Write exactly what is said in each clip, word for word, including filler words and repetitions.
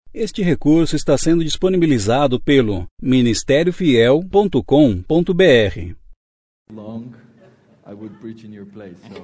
Este recurso está sendo disponibilizado pelo ministério fiel ponto com ponto br. Long, I would preach in your place. So.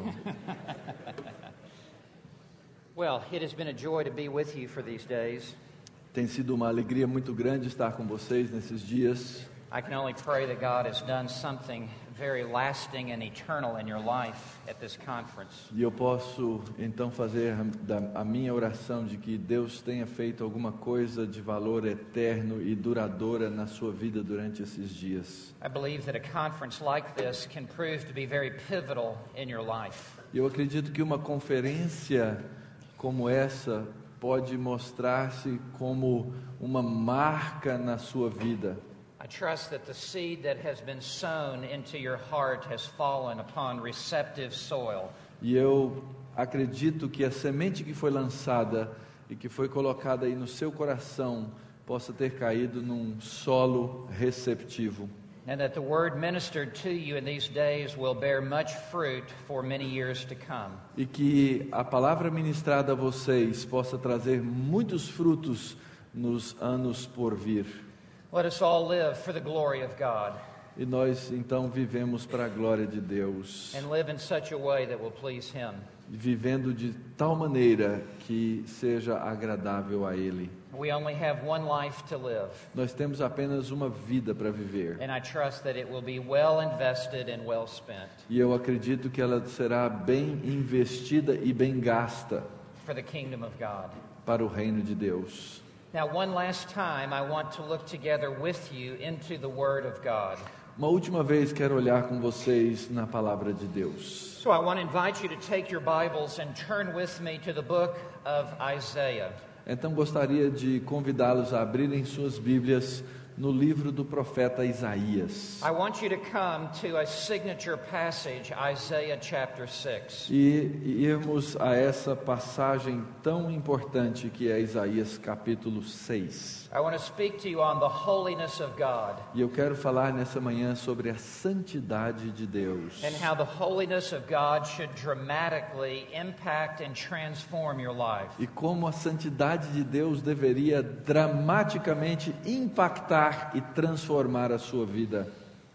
Well, it has been a joy to be with you for these days. Tem sido uma alegria muito grande estar com vocês nesses dias. I can only pray that God has done something very lasting and eternal in your life at this conference. E eu posso então fazer a minha oração de que Deus tenha feito alguma coisa de valor eterno e duradoura na sua vida durante esses dias. I believe that a conference like this can prove to be very pivotal in your life. Eu acredito que uma conferência como essa pode mostrar-se como uma marca na sua vida. I trust that the seed that has been sown into your heart has fallen upon receptive soil. E eu acredito que a semente que foi lançada e que foi colocada aí no seu coração possa ter caído num solo receptivo. And that the word ministered to you in these days will bear much fruit for many years to come. E que a palavra ministrada a vocês possa trazer muitos frutos nos anos por vir. Let us all live for the glory of God. E nós então vivemos para a glória de Deus. And live in such a way that will please Him. Vivendo de tal maneira que seja agradável a Ele. We only have one life to live. Nós temos apenas uma vida para viver. And I trust that it will be well invested and well spent. E eu acredito que ela será bem investida e bem gasta for the kingdom of God. Para o reino de Deus. Now, one last time, I want to look together with you into the Word of God. Uma última vez quero olhar com vocês na palavra de Deus. So I want to invite you to take your Bibles and turn with me to the book of Isaiah. Então gostaria de convidá-los a abrirem suas Bíblias no livro do profeta Isaías. I want you to come to a signature passage, Isaiah chapter six. E irmos a essa passagem tão importante que é Isaías capítulo seis. I want to speak to you on the holiness of God. E eu quero falar nessa manhã sobre a santidade de Deus. And how the holiness of God should dramatically impact and transform your life. E como a santidade de Deus deveria dramaticamente impactar e transformar a sua vida.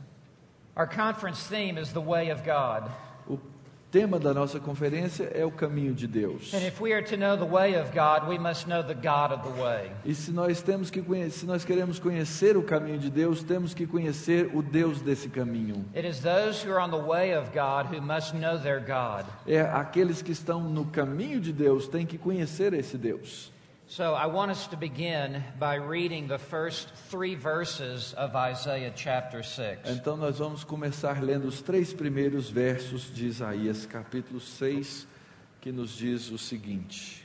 Our conference theme is the way of God. O tema da nossa conferência é o caminho de Deus. And if we are to know the way of God, we must know the God of the way. E se nós temos que conhecer, se nós queremos conhecer o caminho de Deus, temos que conhecer o Deus desse caminho. It is those who are on the way of God who must know their God. É aqueles que estão no caminho de Deus têm que conhecer esse Deus. So I want us to begin by reading the first three verses of Isaiah chapter six. Então nós vamos começar lendo os três primeiros versos de Isaías capítulo seis, que nos diz o seguinte: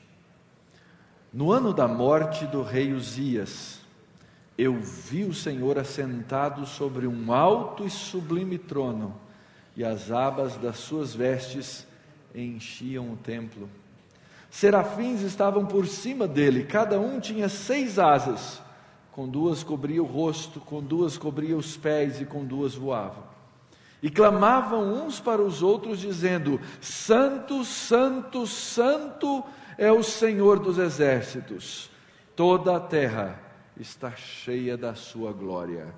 No ano da morte do rei Uzias, eu vi o Senhor assentado sobre um alto e sublime trono, e as abas das suas vestes enchiam o templo. Serafins estavam por cima dele, cada um tinha seis asas, com duas cobria o rosto, com duas cobria os pés e com duas voavam. E clamavam uns para os outros, dizendo: Santo, Santo, Santo é o Senhor dos exércitos, toda a terra está cheia da sua glória.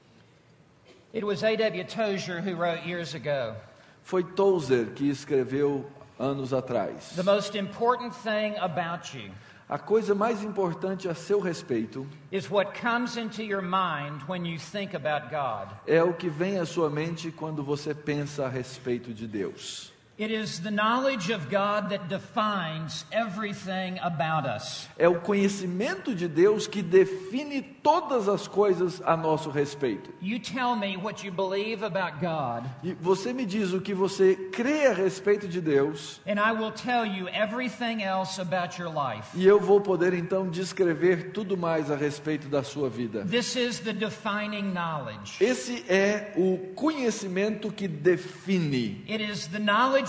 It was A W Tozer who wrote years ago. Foi Tozer que escreveu anos atrás. The most important thing about you A coisa mais importante a seu respeito is what comes into your mind when you think about God. é o que vem à sua mente quando você pensa a respeito de Deus. It is the knowledge of God that defines everything about us. É o conhecimento de Deus que define todas as coisas a nosso respeito. You tell me what you believe about God, E você me diz o que você crê a respeito de Deus, and I will tell you everything else about your life. e eu vou poder então descrever tudo mais a respeito da sua vida. This is the defining knowledge. Esse é o conhecimento que define. It is the knowledge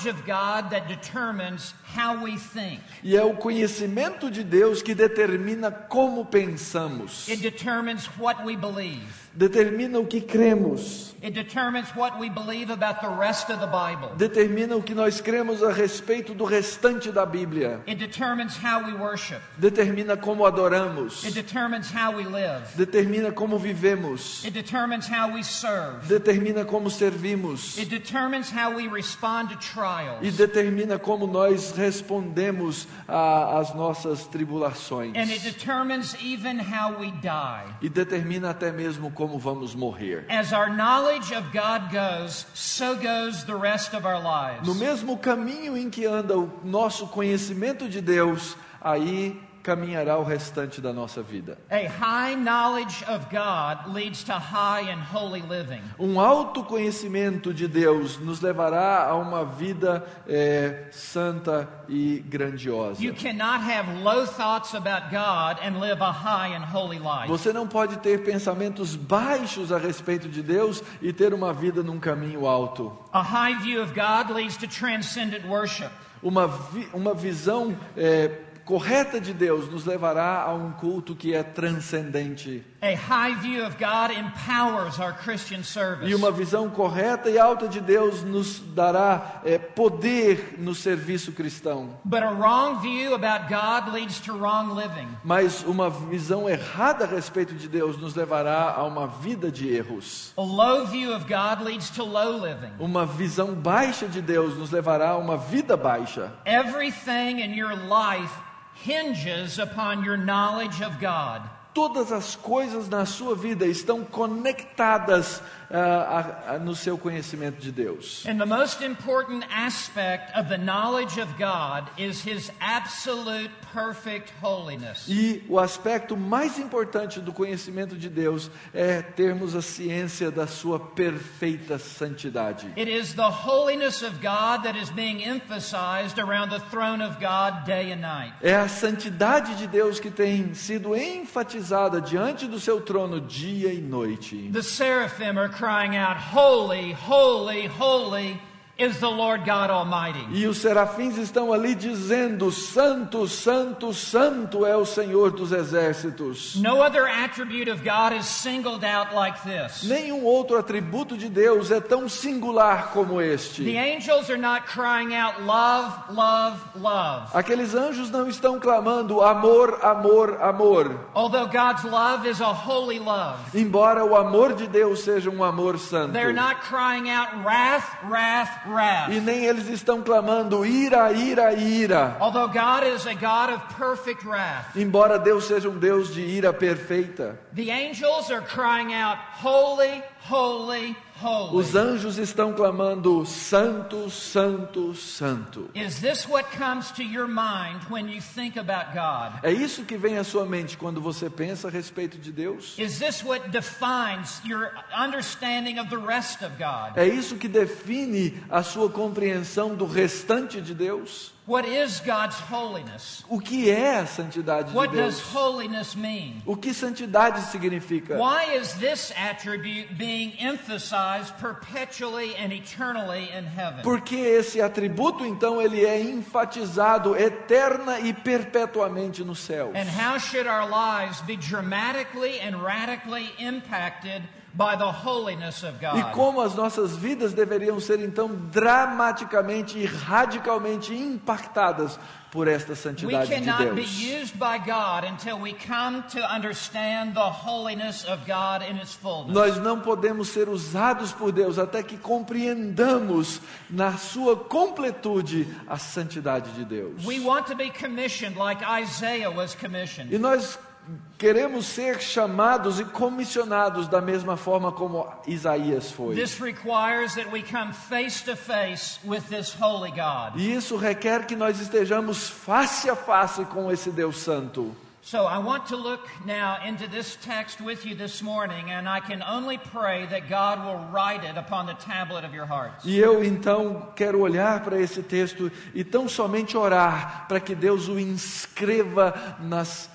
knowledge of God that determines how we think. E é o conhecimento de Deus que determina como pensamos. It determines what we believe. Determina o que cremos. It determines what we believe about the rest of the Bible. Determina o que nós cremos a respeito do restante da Bíblia. It determines how we worship. Determina como adoramos. It determines how we live. Determina como vivemos. It determines how we serve. Determina como servimos. It determines how we respond to trials. E determina como nós respondemos às nossas tribulações. And it determines even how we die. E determina até mesmo como vamos morrer. As our knowledge of God goes, so goes the rest of our lives. No mesmo caminho em que anda o nosso conhecimento de Deus, aí caminhará o restante da nossa vida. A high knowledge of God leads to high and holy living. Um alto conhecimento de Deus nos levará a uma vida é, santa e grandiosa. You cannot have low thoughts about God and live a high and holy life. Você não pode ter pensamentos baixos a respeito de Deus e ter uma vida num caminho alto. A high view of God leads to transcendent worship. Uma, vi, uma visão é, correta de Deus nos levará a um culto que é transcendente. A high view of God empowers our Christian service. E uma visão correta e alta de Deus nos dará é, poder no serviço cristão. But a wrong view about God leads to wrong living. Mas uma visão errada a respeito de Deus nos levará a uma vida de erros. A low view of God leads to low living. Uma visão baixa de Deus nos levará a uma vida baixa. Everything in your life hinges upon your knowledge of God. Todas as coisas na sua vida estão conectadas uh, a, a, no seu conhecimento de Deus. And the most important aspect of the knowledge of God is His absolute perfect holiness. E o aspecto mais importante do conhecimento de Deus é termos a ciência da sua perfeita santidade. It is the holiness of God that is being emphasized around the throne of God day and night. É a santidade de Deus que tem sido enfatizada diante do seu trono dia e noite. The seraphim are crying out, "Holy, holy, holy is the Lord God Almighty." E os serafins estão ali dizendo: Santo, Santo, Santo é o Senhor dos exércitos. No other attribute of God is singled out like this. Nenhum outro atributo de Deus é tão singular como este. The angels are not crying out, "Love, love, love." Aqueles anjos não estão clamando amor, amor, amor. Although God's love is a holy love. Embora o amor de Deus seja um amor santo. They're not crying out wrath, wrath, wrath. E nem eles estão clamando ira, ira, ira. Although God is a God of perfect wrath. Embora Deus seja um Deus de ira perfeita. The angels are crying out, "Holy, holy, holy." Os anjos estão clamando santo, santo, santo. Is this what comes to your mind when you think about God? É isso que vem à sua mente quando você pensa a respeito de Deus? Is this what defines your understanding of the rest of God? É isso que define a sua compreensão do restante de Deus? What is God's holiness? O que é a santidade de What Deus? does holiness mean? O que santidade significa? Why is this attribute being emphasized perpetually and eternally in heaven? Porque esse atributo, então, ele é enfatizado eterna e perpetuamente nos céus. And how should our lives be dramatically and radically impacted by the holiness of God? E como as nossas vidas deveriam ser, então, dramaticamente e radicalmente impactadas por esta We santidade de cannot be Deus. used by God until we come to understand the holiness of God in its fullness. Nós não podemos ser usados por Deus até que compreendamos na sua completude a santidade de Deus. We want to be commissioned like Isaiah was commissioned. E nós queremos ser chamados e comissionados da mesma forma como Isaías foi. This requires that we come face to face with this holy God. E isso requer que nós estejamos face a face com esse Deus Santo. So I want to look now into this text with you this morning, and I can only pray that God will write it upon the tablet of your hearts. E eu então quero olhar para esse texto e tão somente orar para que Deus o inscreva nas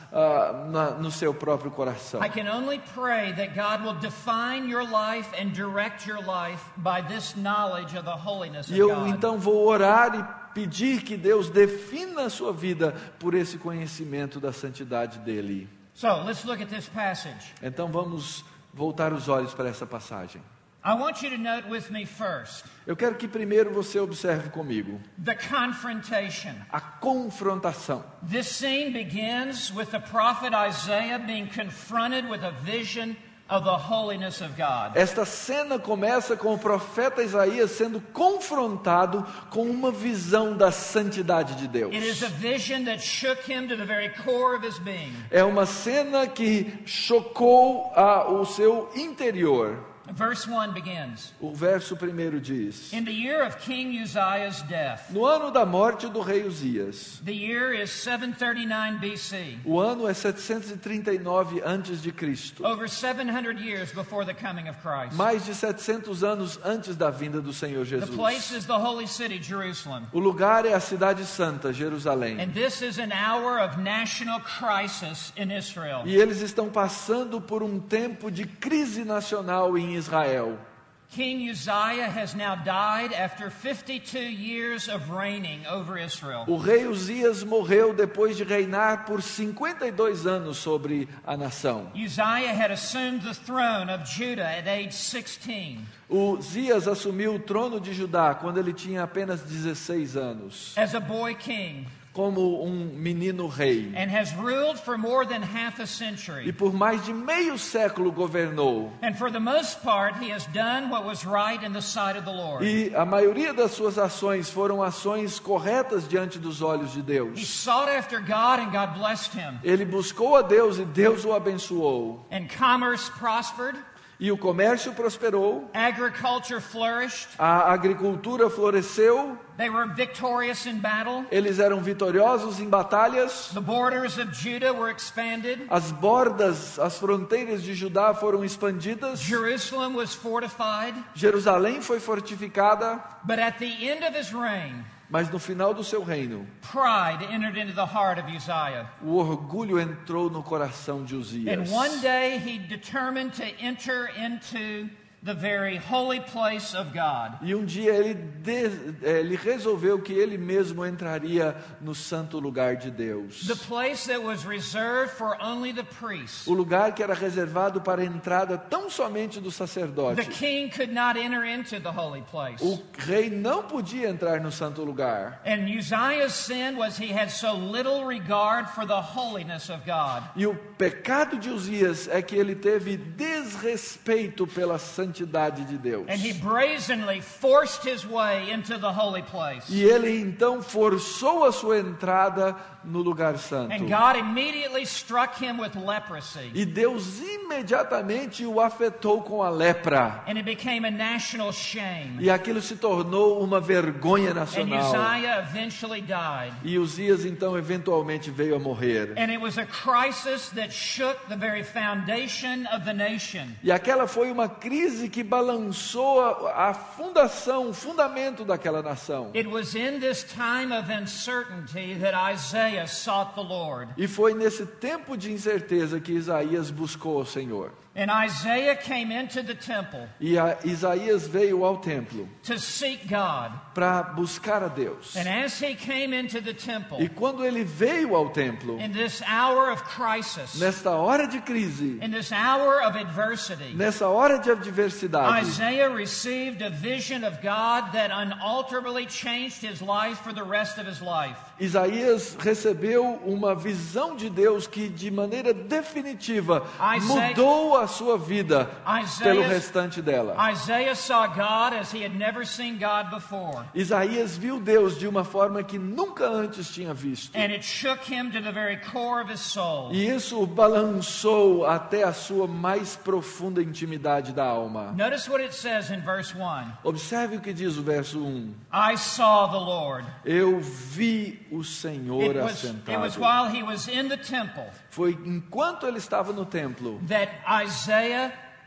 ah, na, no seu próprio coração. I can only pray that God will define your life and direct your life by this knowledge of the holiness of E eu God. então vou orar e pedir que Deus defina a sua vida por esse conhecimento da santidade dele. So, let's look at this passage. Então vamos voltar os olhos para essa passagem. I want you to note with me first Eu quero que primeiro você observe comigo the confrontation. a confrontação. This scene begins with the prophet Isaiah being confronted with a vision of the holiness of God. Esta cena começa com o profeta Isaías sendo confrontado com uma visão da santidade de Deus. It is a vision that shook him to the very core of his being. É uma cena que chocou a, o seu interior. Verse one begins. O verso primeiro diz: In the year of King Uzziah's death, No ano da morte do rei Uzias. the year is seven thirty-nine B C, O ano é setecentos e trinta e nove antes de Cristo. over seven hundred years before the coming of Christ. Mais de setecentos anos antes da vinda do Senhor The place Jesus. is the holy city, Jerusalem. O lugar é a cidade santa, Jerusalém. And this is an hour of national crisis in Israel. E eles estão passando por um tempo de crise nacional em Israel. King Uzziah has now died after fifty-two years of reigning over Israel. O rei Uzias morreu depois de reinar por cinquenta e dois anos sobre a nação. Uzziah had assumed the throne of Judah at age sixteen. Uzias assumiu o trono de Judá quando ele tinha apenas dezesseis anos, As a boy king, como um menino rei. and has ruled for more than half a E century. por mais de meio século governou. And for the most part, he has done what was right in the sight of the Lord. E a maioria das suas ações foram ações corretas diante dos olhos de He Deus. sought after God and God blessed him. Ele buscou a Deus e Deus o abençoou. And commerce prospered, E o comércio prosperou, agriculture flourished, a agricultura floresceu, they were victorious in battle, eles eram vitoriosos em batalhas, the borders of Judah were expanded, as bordas, as fronteiras de Judá foram expandidas, Jerusalem was fortified, Jerusalém foi fortificada, but at the end of his reign, mas no final do seu reino, pride entered into the heart of Uzziah. o orgulho entrou no coração de Uzias. And one day he determined to enter into the very holy place of God. E um dia ele, de, ele resolveu que ele mesmo entraria no santo lugar de Deus. The place that was reserved for only the priests. O lugar que era reservado para a entrada tão somente do The sacerdote. king could not enter into the holy place. O rei não podia entrar no santo lugar. And Uzziah's sin was he had so little regard for the holiness of God. E o pecado de Uzias é que ele teve desrespeito pela santidade de Deus. And he brazenly forced his way into the holy place. E ele então forçou a sua entrada no lugar santo. And God immediately struck him with leprosy. E Deus imediatamente o afetou com a lepra. And it became a national shame. E aquilo se tornou uma vergonha And nacional. Uzziah eventually died. E Uzias então eventualmente veio a morrer. And it was a crisis that shook the very foundation of the nation. E aquela foi uma crise que balançou a, a fundação, o fundamento daquela nação. It was in this time of uncertainty that Isaiah sought the Lord. E foi nesse tempo de incerteza que Isaías buscou o Senhor. And Isaiah came into the temple E a, Isaías veio ao templo to seek God. para buscar a Deus. And as he came into the E temple, quando ele veio ao templo, in this hour of crisis, nesta hora de crise, in this hour of adversity, nessa hora de adversidade, Isaiah received a vision of God that unalterably changed his life for the rest of his life. Isaías recebeu uma visão de Deus que de maneira definitiva Isaiah- mudou a sua vida Isaiah- pelo restante dela. Isaiah saw God as he had never seen God before. Isaías viu Deus de uma forma que nunca antes tinha visto. And it shook him to the very core of his soul. E isso o balançou até a sua mais profunda intimidade da alma. Notice what it says in verse one. Observe o que diz o verso um. I saw the Lord. Eu vi o Senhor It was, it was assentado. while he was in the temple Foi enquanto ele estava no templo that Isaiah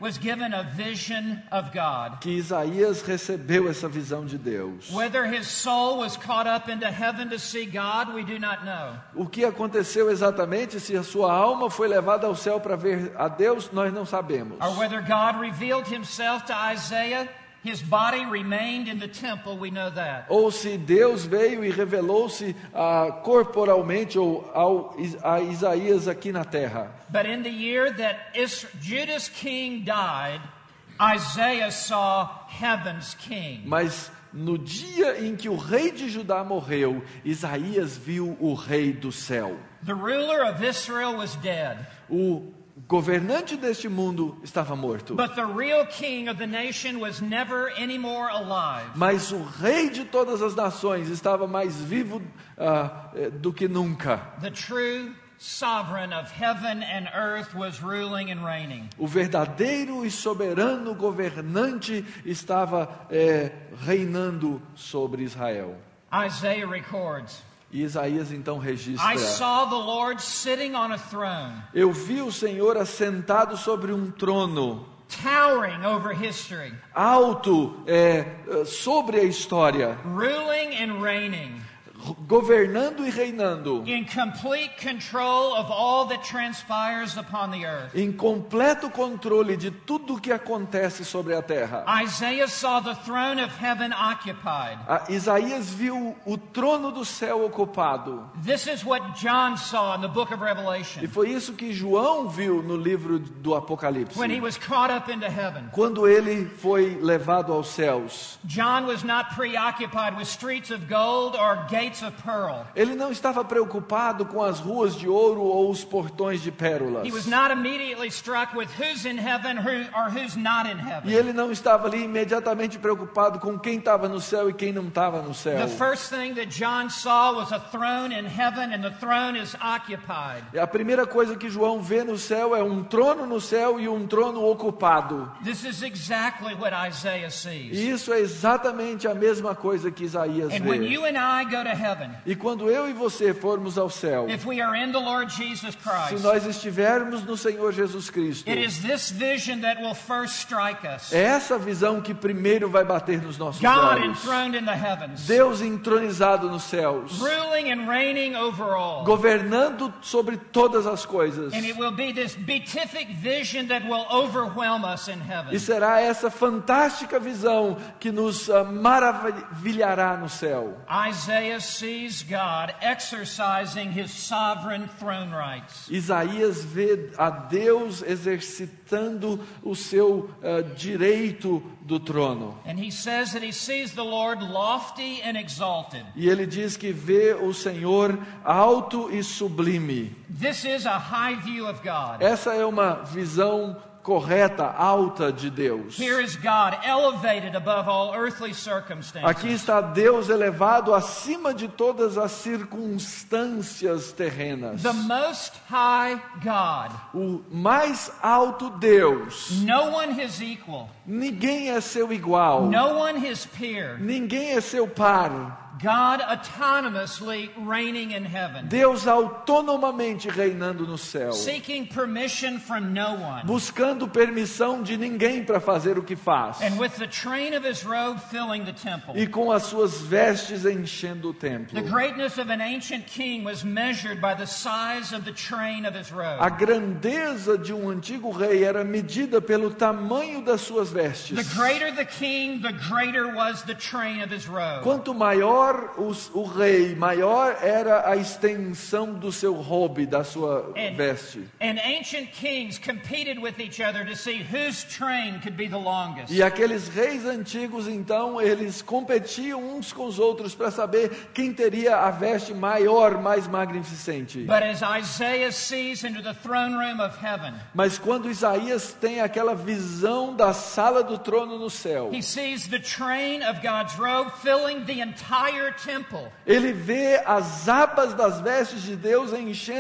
was given a vision of God. que Isaías recebeu essa visão de Deus. Whether his soul was caught up into heaven to see God, we do not know. O que aconteceu exatamente, se a sua alma foi levada ao céu para ver a Deus, nós não sabemos. Or whether God revealed himself to Isaiah, his body remained in the temple, we know that. Ou se Deus veio e revelou-se ah, corporalmente ou ao, a Isaías aqui na terra. But in the year that Is- Judah's king died, Isaiah saw heaven's king. Mas no dia em que o rei de Judá morreu, Isaías viu o rei do céu. The ruler of Israel was dead, O governante deste mundo estava morto. but the real king of the nation was never anymore alive. Mas o rei de todas as nações estava mais vivo ah, eh, do que nunca. The true sovereign of heaven and earth was ruling and reigning. O verdadeiro e soberano governante estava eh, reinando sobre Israel. Isaiah records, E Isaías então I registra: saw the Lord sitting on a throne, Eu vi o Senhor assentado sobre um trono, towering over history, alto eh, eh, sobre a história, ruling and reigning, governando e reinando, in complete control of all that transpires upon the earth. em completo controle de tudo o que acontece sobre a terra. Isaiah saw the throne of heaven occupied. Ah, Isaías viu o trono do céu ocupado. This is what John saw in the book of E Revelation foi isso que João viu no livro do Apocalipse. when he was caught up into heaven. Quando ele foi levado aos céus, John was not preoccupied with streets of gold or gates of pearl. ele não estava preocupado com as ruas de ouro ou os portões de pérolas. He was not immediately struck with who's in heaven who, or who's not in E heaven. ele não estava ali imediatamente preocupado com quem estava no céu e quem não estava no céu. The first thing that John saw was a throne in heaven, and the throne is occupied. E a primeira coisa que João vê no céu é um trono no céu e um trono ocupado. This is exactly what Isaiah sees. E isso é exatamente a mesma coisa que Isaías And when vê. you and I go to heaven, E quando eu e você formos ao céu, if we are in the Lord Jesus se Christ, nós estivermos no Senhor Jesus Cristo, it is this vision that will first strike us. é essa visão que primeiro vai bater nos nossos God olhos. enthroned in the heavens, Deus entronizado nos céus, ruling and reigning over all. governando sobre todas as coisas. And it will be this beatific vision that will overwhelm us in heaven. E será essa fantástica visão que nos ah, maravilhará no céu. Isaiah sees God exercising his sovereign throne rights. Isaías vê a Deus exercitando o seu ah, direito do trono. And he says that he sees the Lord lofty and exalted. E ele diz que vê o Senhor alto e sublime. This is a high view of God. Essa é uma visão correta, alta de Deus. Here is God elevated above all earthly circumstances. Aqui está Deus elevado acima de todas as circunstâncias terrenas. The most high God. O mais alto Deus. No one his equal. Ninguém é seu igual. No one his peer. Ninguém é seu par. God autonomously reigning in heaven. Deus autonomamente reinando no céu. Seeking permission from no one. Buscando permissão de ninguém para fazer o que faz. And with the train of his robe filling the temple. E com as suas vestes enchendo o templo. The greatness of an ancient king was measured by the size of the train of his robe. A grandeza de um antigo rei era medida pelo tamanho das suas vestes. The greater the king, the greater was the train of his robe. Quanto maior o, o rei, maior era a extensão do seu robe, da sua And, veste. and ancient kings competed with each other to see whose train could be the longest. E aqueles reis antigos, então, eles competiam uns com os outros para saber quem teria a veste maior, mais magnificente. But as Isaiah sees into the throne room of heaven, Mas quando Isaías tem aquela visão da sala do trono no céu, he sees the train of God's robe filling the entire temple. ele vê as abas das vestes de Deus enchendo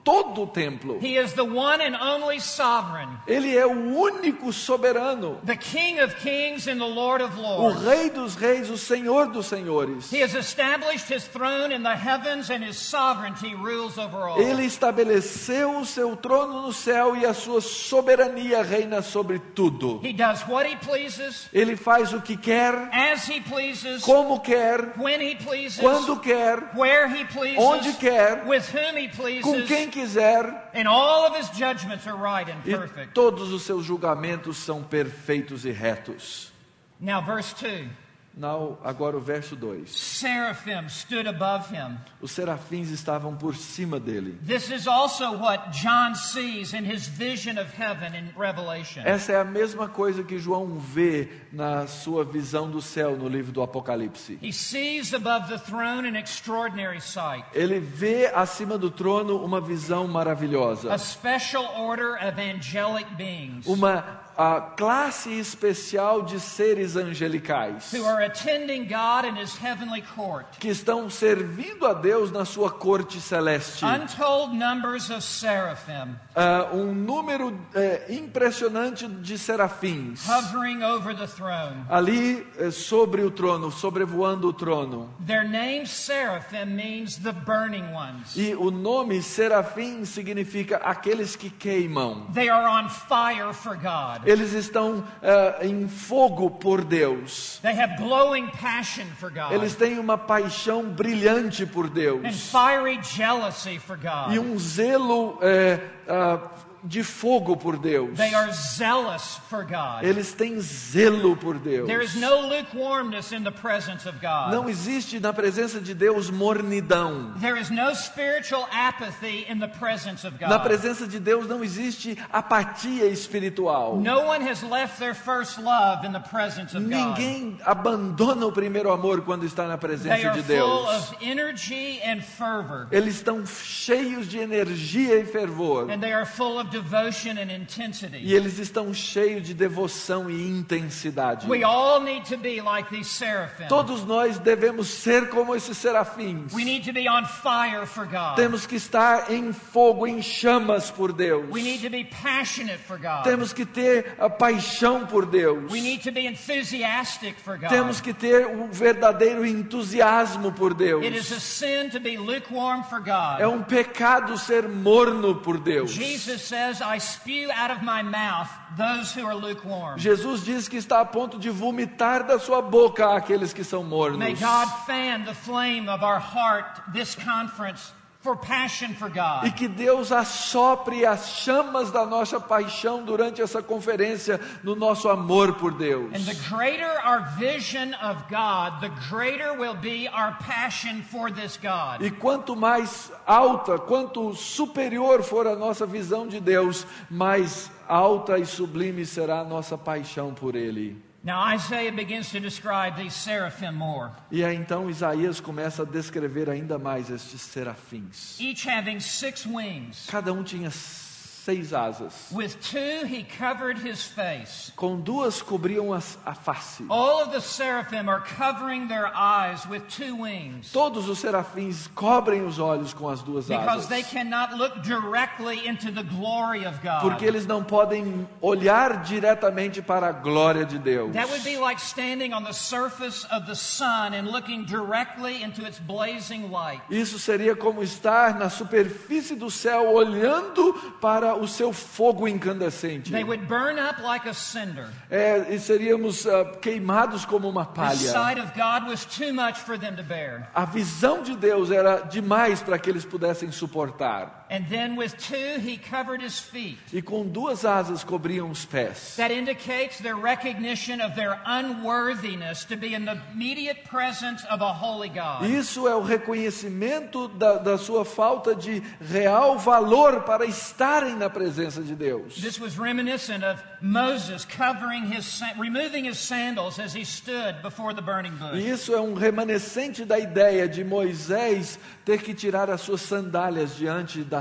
todo o templo. He is the one and only sovereign, Ele é o único soberano, the King of kings and the Lord of o lords. Rei dos reis, o Senhor dos senhores. He has established his throne in the heavens and his sovereignty rules over all. Ele estabeleceu o seu trono no céu e a sua soberania reina sobre tudo. He does what he pleases, Ele faz o que quer, as he pleases, como quer, when he pleases, quando quer, where he pleases, onde quer, with whom he com pleases, quem quiser. and all of his judgments are right and E perfect. todos os seus julgamentos são perfeitos e retos. Now verse two. Não, agora o verso dois. Seraphim stood above him. Os serafins estavam por cima dele. This is also what John sees in his vision of heaven in Revelation. Essa é a mesma coisa que João vê na sua visão do céu no livro do Apocalipse. He sees above the throne an extraordinary sight, Ele vê acima do trono uma visão maravilhosa. a special order of angelic beings Uma a classe especial de seres angelicais who are attending God in his heavenly court. que estão servindo a Deus na sua corte celeste. Untold numbers of seraphim Ah, um número eh, impressionante de serafins hovering over the throne. ali eh, sobre o trono, sobrevoando o trono. Their name seraphim means the burning ones. E o nome serafim significa aqueles que queimam. They are on fire for God. Eles estão ah, em fogo por Deus. They have glowing passion for God Eles têm uma paixão brilhante por and Deus. fiery jealousy for E God. um zelo eh, ah, de fogo por Deus. They are zealous for God. Eles têm zelo por Deus. There is no lukewarmness in the presence of Não God. existe na presença de Deus mornidão. There is no spiritual apathy in the presence of Na God. presença de Deus não existe apatia espiritual. No one has left their first love in the presence of God. Ninguém abandona o primeiro amor quando está na They presença are de full Deus. of energy and fervor, Eles estão cheios de energia e fervor. and they are full of devotion and intensity. E eles estão cheios de devoção e intensidade. We all need to be like these seraphim. Todos nós devemos ser como esses serafins. We need to be on fire for God. Temos que estar em fogo, em chamas por Deus. We need to be passionate for God. Temos que ter a paixão por Deus. We need to be enthusiastic for God. Temos que ter um verdadeiro entusiasmo por Deus. It is a sin to be lukewarm for God. É um pecado ser morno por Deus. Jesus says, I spew out of my mouth those who are lukewarm. Jesus diz que está a ponto de vomitar da sua boca aqueles que são mornos. May God fan the flame of our heart this conference for passion for E God. que Deus assopre as chamas da nossa paixão durante essa conferência no nosso amor por Deus. And the greater our vision of God, the greater will be our passion for this God. E quanto mais alta, quanto superior for a nossa visão de Deus, mais alta e sublime será a nossa paixão por Ele. Now Isaiah begins to describe these seraphim more, E aí então Isaías começa a descrever ainda mais estes serafins. each having six wings. Cada um tinha seis asas. With two he covered his face. Com duas cobriam as, a face. All of the seraphim are covering their eyes with two wings, Todos os serafins cobrem os olhos com as duas because asas. they cannot look directly into the glory of God. Porque eles não podem olhar diretamente para a glória de Deus. That would be like standing on the surface of the sun and looking directly into its blazing light. Isso seria como estar na superfície do céu olhando para o seu fogo incandescente. They would burn up like a cinder. É, e seríamos ah, queimados como uma The palha. sight of God was too much for them to bear. A visão de Deus era demais para que eles pudessem suportar. And then with two he covered his feet. E com duas asas cobriam os pés. That indicates their recognition of their unworthiness to be in the immediate presence of a holy God. Isso é o reconhecimento da, da sua falta de real valor para estarem na presença de Deus. This was reminiscent of Moses covering his, sa- removing his sandals as he stood before the burning bush. E isso é um remanescente da ideia de Moisés ter que tirar as suas sandálias diante da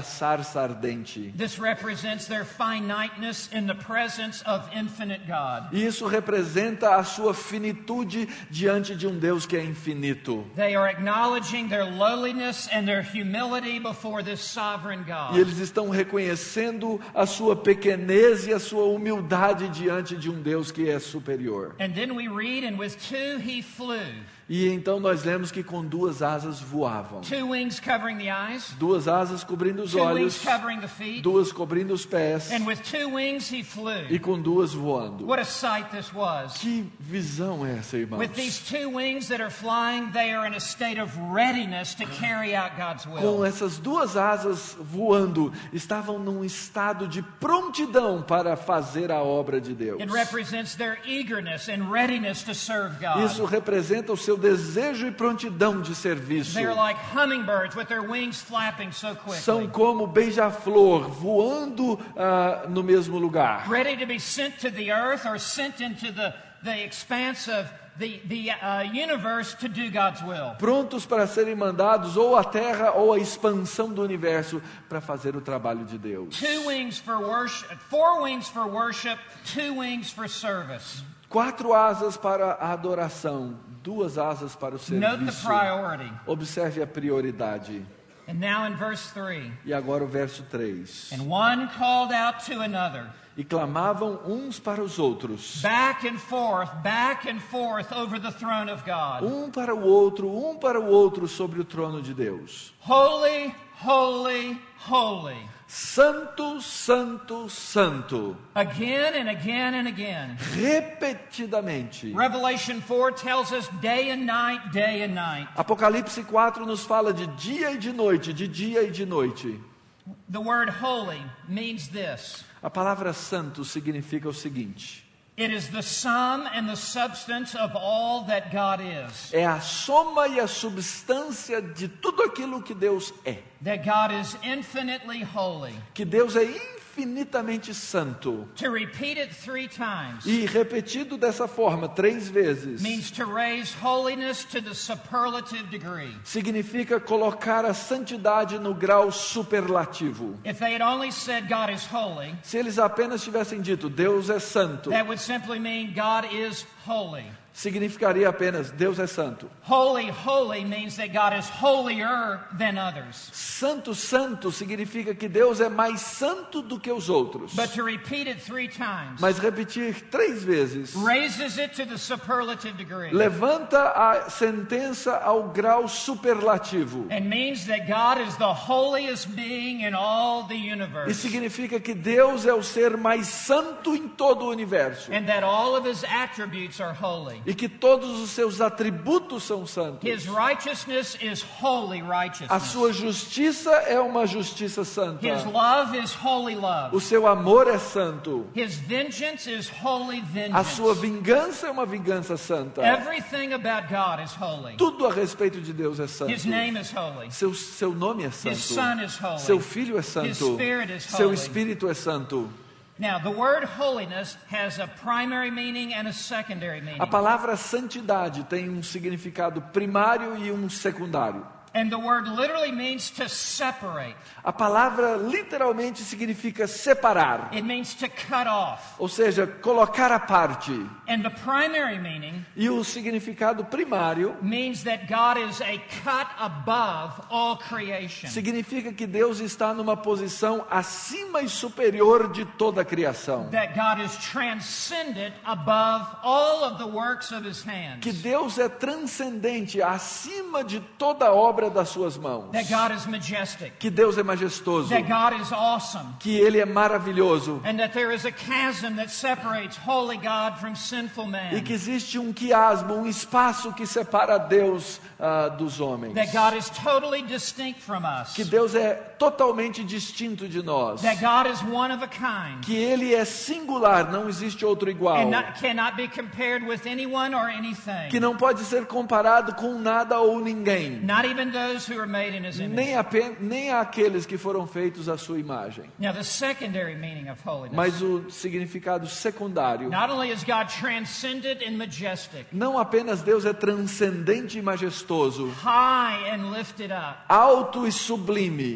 sarça ardente. This represents their finiteness in the presence of infinite God. E isso representa a sua finitude diante de um Deus que é infinito. They are acknowledging their lowliness and their humility before this sovereign God. E eles estão reconhecendo a sua pequenez e a sua humildade diante de um Deus que é superior. And then we read, and with two he flew. E então nós lemos que com duas asas voavam. Two wings covering the eyes, Duas asas cobrindo os two wings olhos, covering the feet, duas cobrindo os pés and with two wings he flew. e com duas voando. What a sight this was. Que visão é essa, irmãos? With these two wings that are flying, they are in a state of readiness to carry out God's Com will. essas duas asas voando, estavam num estado de prontidão para fazer a obra de Deus. It represents their eagerness and readiness to serve God. Isso representa o seu desejo e prontidão de serviço. They're like hummingbirds with their wings flapping so São quickly, como beija-flor voando ah, no mesmo lugar. ready to be sent to the earth or sent into the, the expanse of the, the uh, universe to do God's will. Prontos para serem mandados ou à terra ou à expansão do universo para fazer o trabalho de Deus. Two wings for worship, four wings for worship, two wings for service. Quatro asas para a adoração, duas asas para o Note the serviço. priority. Observe a prioridade. And now in verse three, E agora o verso três. and one called out to another, E clamavam uns para os outros, back and forth, back and forth over the throne of God. um para o outro, um para o outro sobre o trono de Deus. Holy, holy, holy. Santo, santo, santo. Again and again and again. Repetidamente. Revelation four tells us day and night, day and night. Apocalipse quatro nos fala de dia e de noite, de dia e de noite. The word holy means this. A palavra santo significa o seguinte: It is the sum and the substance of all that God is. é a soma e a substância de tudo aquilo que Deus é. That God is infinitely holy. Que Deus é infinitamente santo. To repeat it three times E repetido dessa forma três vezes, means to raise holiness to the superlative degree. significa colocar a santidade no grau superlativo. If they had only said God is holy, Se eles apenas tivessem dito Deus é santo, that would simply mean God is holy. significaria apenas Deus é santo. Holy, holy means that God is holier than others. Santo, santo significa que Deus é mais santo do que os outros. But to repeat it three times Mas repetir três vezes raises it to the superlative degree. levanta a sentença ao grau superlativo. And means that God is the holiest being in all the E universe. significa que Deus é o ser mais santo em todo o universo. And that all of his attributes are holy. E que todos os seus atributos são santos. His righteousness is holy A righteousness. sua justiça é uma justiça santa. His love is holy O love. seu amor é santo. His vengeance is holy A sua vengeance. vingança é uma vingança santa. Everything about God is holy. Tudo a respeito de Deus é santo. His name is holy. Seu, seu nome é santo. His son is holy. Seu filho é His santo. spirit is Seu holy. espírito é santo. Now, the word holiness has a primary meaning and a secondary meaning. A palavra santidade tem um significado primário e um secundário. And the word literally means to separate. A palavra literalmente significa separar, It means to cut off. ou seja, colocar à parte. And the primary meaning E o significado primário means that God is a cut above all creation. significa que Deus está numa posição acima e superior de toda a criação. That God is transcendent above all of the works of his hands. Que Deus é transcendente, acima de toda a obra das suas mãos. That God is majestic. Que Deus é majestoso. That God is awesome. Que Ele é maravilhoso. And that there is a chasm that separates holy God from sinful man. E que existe um quiasmo, um espaço que separa Deus ah, dos homens. That God is totally distinct from us. Que Deus é totalmente distinto de nós. That God is one of a kind. Que Ele é singular, não existe outro igual. And not, cannot be compared with anyone or anything. Que não pode ser comparado com nada ou ninguém. Not even those who are made in his image. Nem, apenas, nem aqueles que foram feitos à sua imagem. Now the secondary meaning of holiness. Mas o significado secundário, Not only is God transcendent and majestic, não apenas Deus é transcendente e majestoso, high and lifted up, alto e sublime,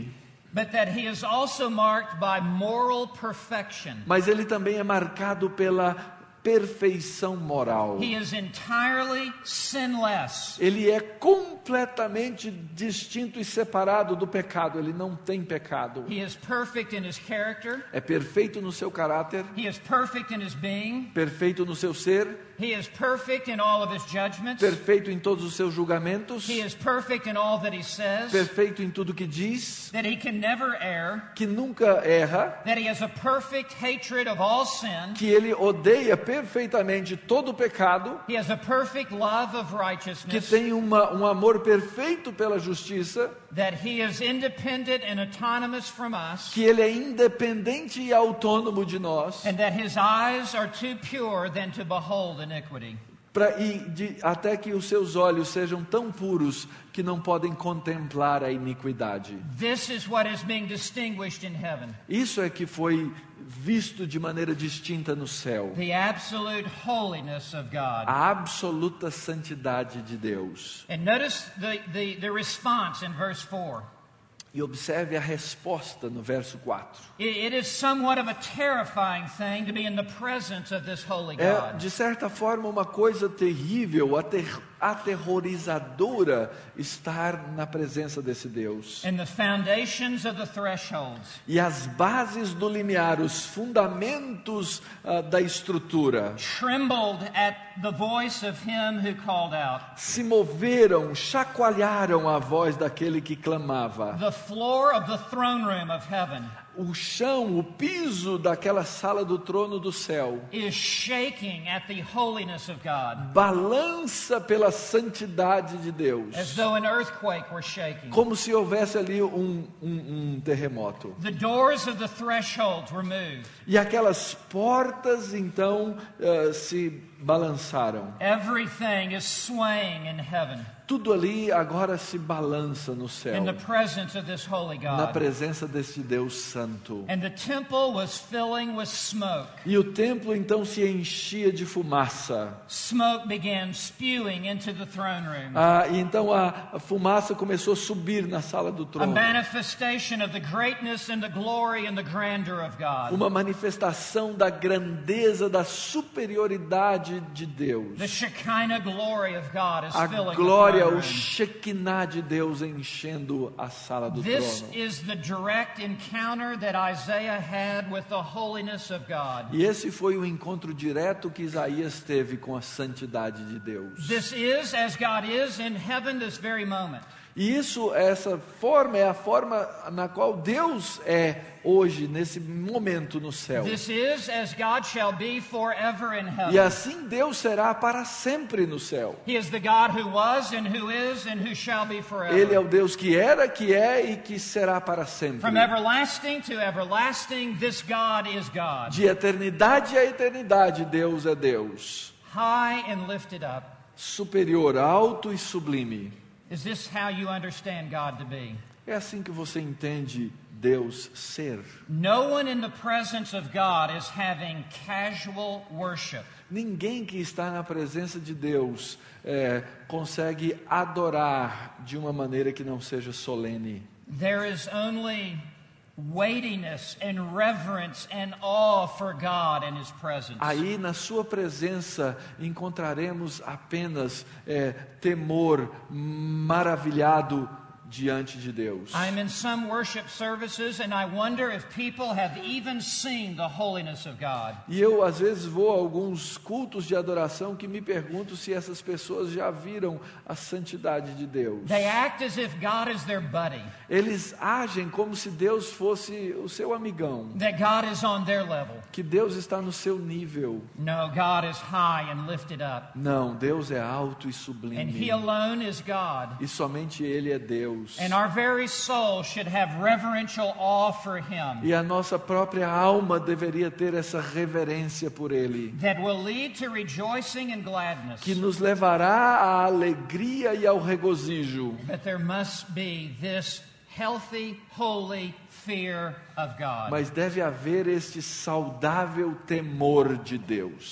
but that he is also marked by moral perfection. Mas ele também é marcado pela perfeição moral. He is entirely sinless. Ele é completamente distinto e separado do pecado. Ele não tem pecado. He is perfect in his character. É perfeito no seu caráter. He is perfect in his being. Perfeito no seu ser. He is perfect in all of his judgments. Perfeito em todos os seus julgamentos. He is perfect in all that he says. Perfeito em tudo que diz. That he can never err. Que nunca erra. That he has a perfect hatred of all sin. Que ele odeia perfeitamente todo o pecado. He has a perfect love of righteousness. Que tem uma, um amor perfeito pela justiça. That he is independent and autonomous from us. Que ele é independente e autônomo de nós. And that his eyes are too pure than to behold iniquity. Pra, e de, até que os seus olhos sejam tão puros que não podem contemplar a iniquidade. This is what is being distinguished in heaven. Isso é que foi visto de maneira distinta no céu. The absolute holiness of God. A absoluta santidade de Deus. And notice the, the, the response in verse four. E observe a resposta no verso quatro. It, it is somewhat of a terrifying thing to be in the presence of this holy God. É, de certa forma, uma coisa terrível, ater, aterrorizadora estar na presença desse Deus. And the foundations of the thresholds. E as bases do limiar, os fundamentos uh, da estrutura, trembled at the voice of him who called out. Se moveram, chacoalharam a voz daquele que clamava. The floor of the throne room of heaven. O chão, o piso daquela sala do trono do céu is shaking at the holiness of God. Balança pela santidade de Deus. As though an earthquake were shaking. Como se houvesse ali um, um, um terremoto. The doors of the thresholds were moved. E aquelas portas então uh, se balançaram. Everything is swaying in heaven. Tudo ali agora se balança no céu. In the presence of this holy God. Na presença deste Deus santo. And the temple was filling with smoke. E o templo então se enchia de fumaça. Smoke began spewing into the throne room. Ah, e então a, a fumaça começou a subir na sala do trono. A manifestation of the greatness and the glory and the grandeur of God. Uma manifestação da grandeza, da superioridade de Deus. The Shekinah glory of God is A filling glória, the throne o room. Shekinah de Deus enchendo a sala do This trono. is the direct encounter that Isaiah had with the holiness of God. E esse foi o encontro direto que Isaías teve com a santidade de Deus. This is as God is in heaven this very moment. E isso, essa forma é a forma na qual Deus é hoje, nesse momento no céu. This is as God shall be forever in heaven. E assim Deus será para sempre no céu. He is the God who was and who is and who shall be forever. Ele é o Deus que era, que é e que será para sempre. From everlasting to everlasting, this God is God. De eternidade a eternidade, Deus é Deus. High and lifted up. Superior, alto e sublime. Is this how you understand God to be? É assim que você entende Deus ser. No one in the presence of God is having casual worship. Ninguém que está na presença de Deus é, consegue adorar de uma maneira que não seja solene. There is only weightiness and reverence and awe for God in His presence. Aí na sua presença encontraremos apenas é, temor maravilhado diante de Deus. I'm in some worship services and I wonder if people have even seen the holiness of God. E eu às vezes vou a alguns cultos de adoração que me pergunto se essas pessoas já viram a santidade de Deus. They act as if God is their buddy. Eles agem como se Deus fosse o seu amigão. That God is on their level. Que Deus está no seu nível. No, God is high and lifted up. Não, Deus é alto e And sublime. He alone is God. E somente Ele é Deus. And our very soul should have reverential awe for Him. E a nossa própria alma deveria ter essa reverência por Ele. That will lead to rejoicing and gladness. Que nos levará à alegria e ao regozijo. But there must be this healthy, holy fear of God. Mas deve haver este saudável temor de Deus.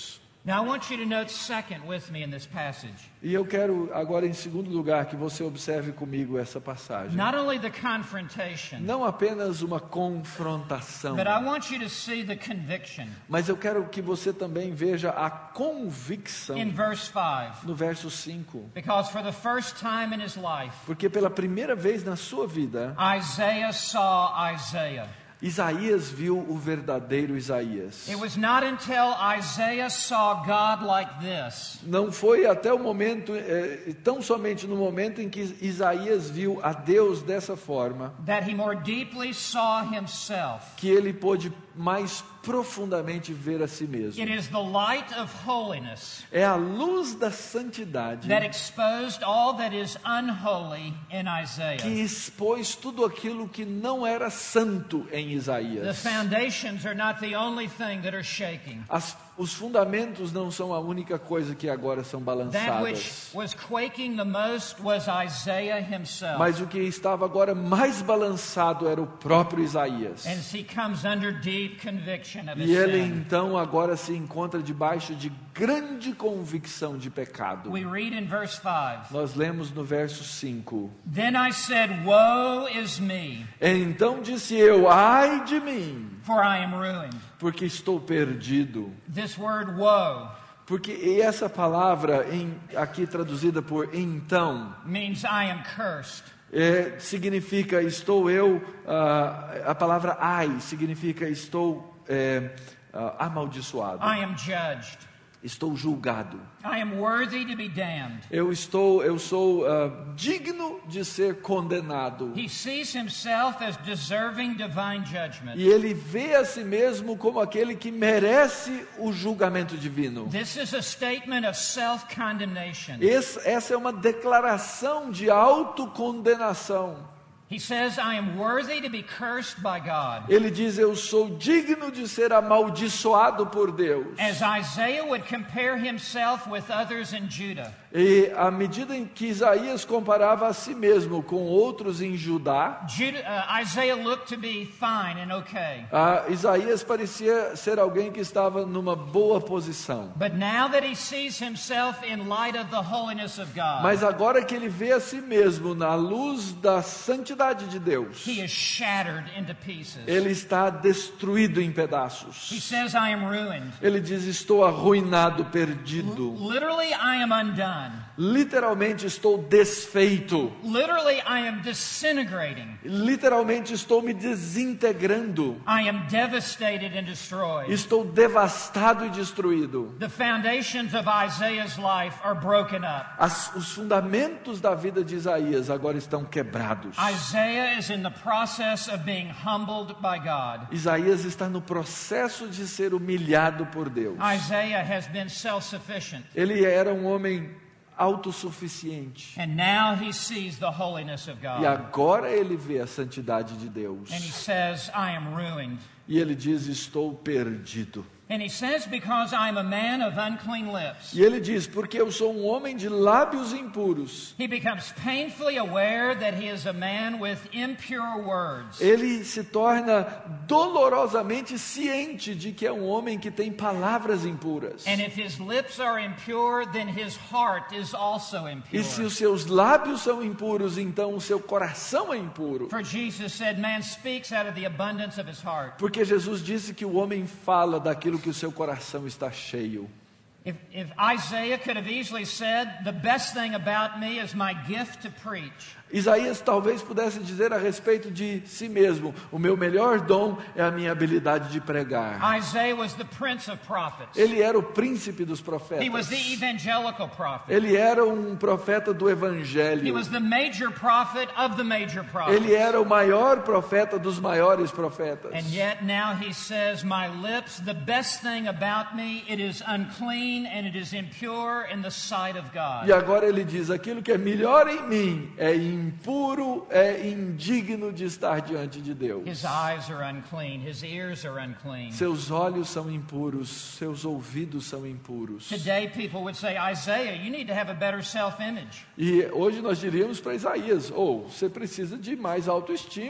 Now I want you to note second with me in this passage. E eu quero agora, em segundo lugar, que você observe comigo essa passagem. Not only the confrontation, Não apenas uma confrontação, but I want you to see the conviction. mas eu quero que você também veja a convicção In verse five, no verso cinco. because for the first time in his life, Porque pela primeira vez na sua vida, Isaiah saw Isaiah. Isaías viu o verdadeiro Isaías. It was not until Isaiah saw God like this Não foi até o momento, é, tão somente no momento em que Isaías viu a Deus dessa forma, that he more deeply saw himself. que ele pôde mais profundamente ver a si mesmo. It is the light of holiness É a luz da santidade that exposed all that is unholy in que Isaiah. expôs tudo aquilo que não era santo em The Isaías. foundations are not the only thing that are shaking. As, os fundamentos não são a única coisa que agora são That which balançadas. was quaking the most was Isaiah himself. Mas o que estava agora mais balançado era o próprio Isaías. As he comes under deep conviction of his E ele sin. então agora se encontra debaixo de grande convicção de pecado. We read in verse five, Nós lemos no verso cinco. Then I said, Woe is me, Então disse eu, ai de mim, for I am ruined. porque estou perdido. This word woe Porque e essa palavra, em, aqui traduzida por então, means I am cursed. é, significa estou eu, ah, a palavra ai significa estou é, ah, amaldiçoado, I am judged. estou julgado. I am worthy to be damned. Eu estou, eu sou ah, digno de ser condenado. He sees himself as deserving divine judgment. E ele vê a si mesmo como aquele que merece o julgamento divino. This is a statement of self-condemnation. Esse, essa é uma declaração de autocondenação. He says, I am worthy to be cursed by God. Ele diz, eu sou digno de ser amaldiçoado por Deus. As Isaiah would compare himself with others in Judah, E à medida em que Isaías comparava a si mesmo com outros em Judá, Judah uh, Isaiah looked to be fine and okay. ah, Isaías parecia ser alguém que estava numa boa posição. But now that he sees himself in light of the holiness of God, Mas agora que ele vê a si mesmo na luz da santidade de Deus, he is shattered into pieces. ele está destruído em He pedaços. says, I am ruined. Ele diz, estou arruinado, perdido. Literally, I am undone. Literalmente estou desfeito. Literally, I am disintegrating. Literalmente estou me desintegrando. I am devastated and destroyed. Estou devastado e destruído. The foundations of Isaiah's life are broken up. As, os fundamentos da vida de Isaías agora estão quebrados. Isaiah is in the process of being humbled by God. Isaías está no processo de ser humilhado por Deus. Isaiah has been self-sufficient, Ele era um homem autossuficiente. and now he sees the holiness of E God. agora ele vê a santidade de Deus. And he says, I am ruined. E ele diz, estou perdido. And he says, because I'm a man of unclean lips. E ele diz, porque eu sou um homem de lábios impuros. He becomes painfully aware that he is a man with impure words. Ele se torna dolorosamente ciente de que é um homem que tem palavras impuras. And if his lips are impure, then his heart is also E se impure. os seus lábios são impuros, então o seu coração é impuro. For Jesus said, man speaks out of the abundance of his heart. Porque Jesus disse que o homem fala daquilo que o seu coração está cheio. If, if Isaiah could have easily said, the best thing about me is my gift to preach. Isaías talvez pudesse dizer a respeito de si mesmo, o meu melhor dom é a minha habilidade de pregar. Isaiah was the prince of prophets. Ele era o príncipe dos He profetas. was the evangelical prophet. Ele era um profeta do He evangelho. was the major prophet of the major prophets. Ele era o maior profeta dos maiores profetas. And yet now he says, my lips, the best thing about me, it is unclean and it is impure in the sight of God. E agora ele diz, aquilo que é melhor em mim é impuro, é indigno de estar diante de Deus. His eyes are unclean, his ears are unclean. Seus olhos são impuros, seus ouvidos são impuros. Today people would say, Isaiah, you need to have a better self-image. E hoje nós diríamos para Isaías, ou oh, você precisa de mais autoestima.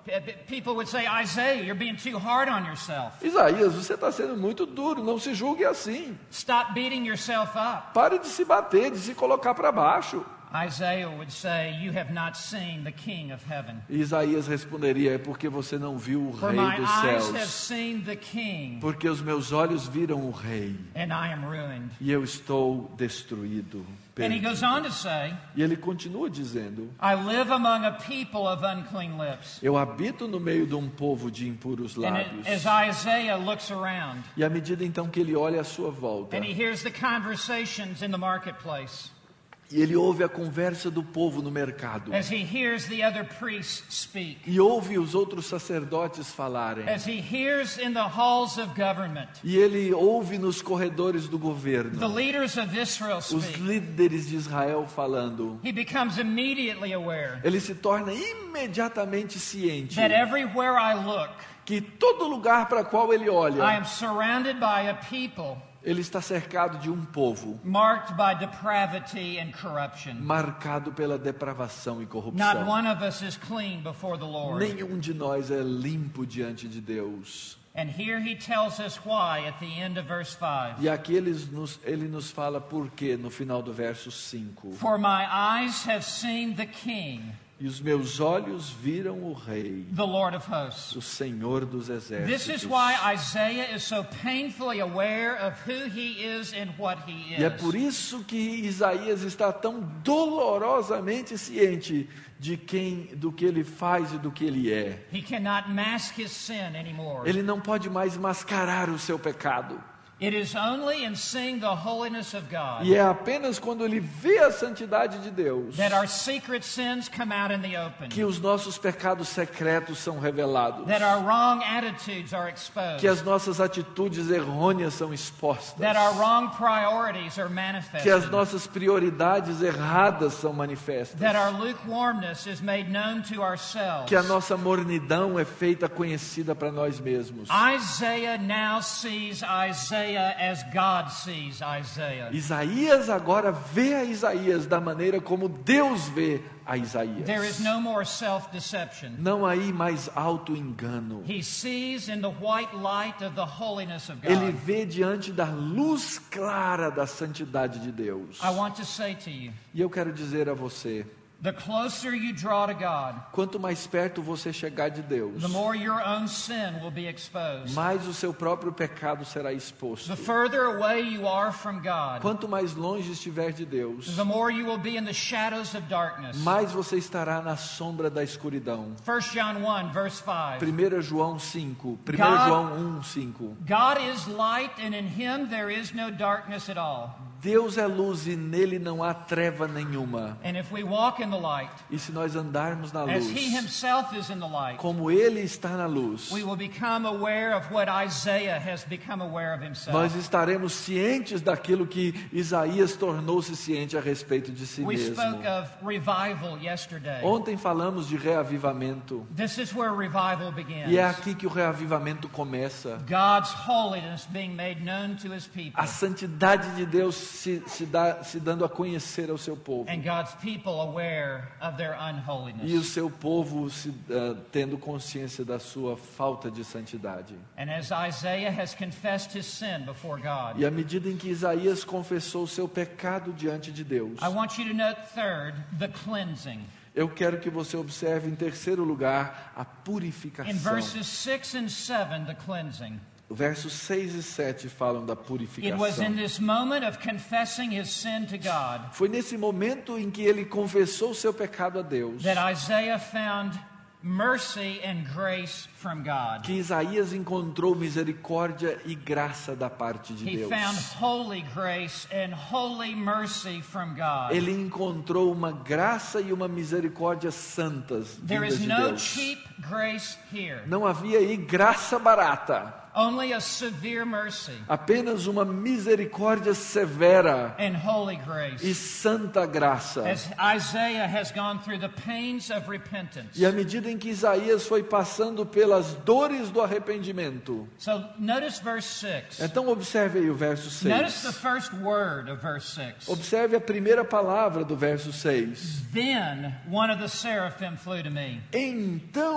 People would say, Isaiah, you're being too hard on yourself. Isaías, você está sendo muito duro, não se julgue assim. Stop beating yourself up. Pare de se bater, de se colocar para baixo. Isaiah would say, you have not seen the King of heaven. Isaías responderia, é porque você não viu o For Rei my dos eyes have céus. seen the King, Porque os meus olhos viram o Rei, and I am ruined. e eu estou destruído. And he perdido. goes on to say, E ele continua dizendo, I live among a people of unclean lips. eu habito no meio de um povo de impuros And lábios. it- as Isaiah looks around, E à medida então que ele olha à sua volta, and he hears the conversations in the marketplace, e ele ouve a conversa do povo no mercado, as he hears the other priests speak, e ouve os outros sacerdotes falarem, as he hears in the halls of government, e ele ouve nos corredores do the governo, leaders of Israel os speak, líderes de Israel falando, he becomes immediately aware ele se torna imediatamente ciente that everywhere I look, que todo lugar para qual ele I olha, am surrounded by a people ele está cercado de um povo marked by depravity and corruption. marcado pela depravação e Not corrupção. one of us is clean before the Lord. Nenhum de nós é limpo diante de Deus. And here he tells us why at the end of verse five. E aqui ele nos, ele nos fala por quê no final do verso cinco. For my eyes have seen the King, E os meus olhos viram o Rei, the Lord of hosts. o Senhor dos This exércitos. is why Isaiah is so painfully aware of who he is and what he E é is. por isso que Isaías está tão dolorosamente ciente de quem, do que ele faz e do que ele é. He cannot mask his sin anymore. Ele não pode mais mascarar o seu pecado. It is only in seeing the holiness of God E é apenas quando ele vê a santidade de Deus that our secret sins come out in the open, que os nossos pecados secretos são revelados, that our wrong attitudes are exposed, que as nossas atitudes errôneas são expostas, that our wrong priorities are que as manifested, nossas prioridades erradas são manifestas, that our lukewarmness is made known to ourselves. que a nossa mornidão é feita conhecida para nós mesmos. Isaiah now sees Isaiah as God sees Isaiah. Isaías agora vê a Isaías da maneira como Deus vê a Isaías. There is no more self-deception. Não há aí mais auto-engano. He sees in the white light of the holiness of Ele God. vê diante da luz clara da santidade de Deus. I want to say to you, E eu quero dizer a você, the closer you draw to God, quanto mais perto você chegar de Deus, the more your own sin will be exposed. mais o seu próprio pecado será exposto. The further away you are from God, Quanto mais longe estiver de Deus, the more you will be in the shadows of darkness. mais você estará na sombra da escuridão. First John one, verse five. primeiro João cinco, primeiro God- João um, cinco. God is light, and in him there is no darkness at all. Deus é luz e nele não há treva nenhuma. And if we walk in the light, E se nós andarmos na as luz, he himself is in the light, como ele está na luz, we will become aware of what Isaiah has become aware of himself. nós estaremos cientes daquilo que Isaías tornou-se ciente a respeito de si We mesmo. spoke of revival yesterday. Ontem falamos de reavivamento. This is where revival begins. E é aqui que o reavivamento começa. God's holiness being made known to his people, A santidade de Deus se, se, dá, se dando a conhecer ao seu povo. and God's people aware of their E o unholiness. seu povo se, uh, tendo consciência da sua falta de santidade. And as Isaiah has confessed his sin before God, E à medida em que Isaías confessou o seu pecado diante de Deus, I want you to note third, the cleansing. eu quero que você observe em terceiro lugar a In purificação. verses six and seven, the cleansing. Versos seis e sete falam da It was in purificação. this moment of confessing his sin to God Foi nesse momento em que ele confessou o seu pecado a Deus that Isaiah found mercy and grace from God. que Isaías encontrou misericórdia e graça da parte de He Deus. found holy grace and holy mercy from God. Ele encontrou uma graça e uma misericórdia santas There vindas is de no Deus. cheap grace here, Não havia aí graça barata, only a severe mercy apenas uma misericórdia severa and holy e grace. santa graça. As Isaiah has gone through the pains of repentance. E à medida em que Isaías foi passando pelas dores do arrependimento. So notice verse six. Então observe aí o verso Notice the seis. first word of verse six. Observe a primeira palavra do verso seis. Then one of the seraphim flew to me. Então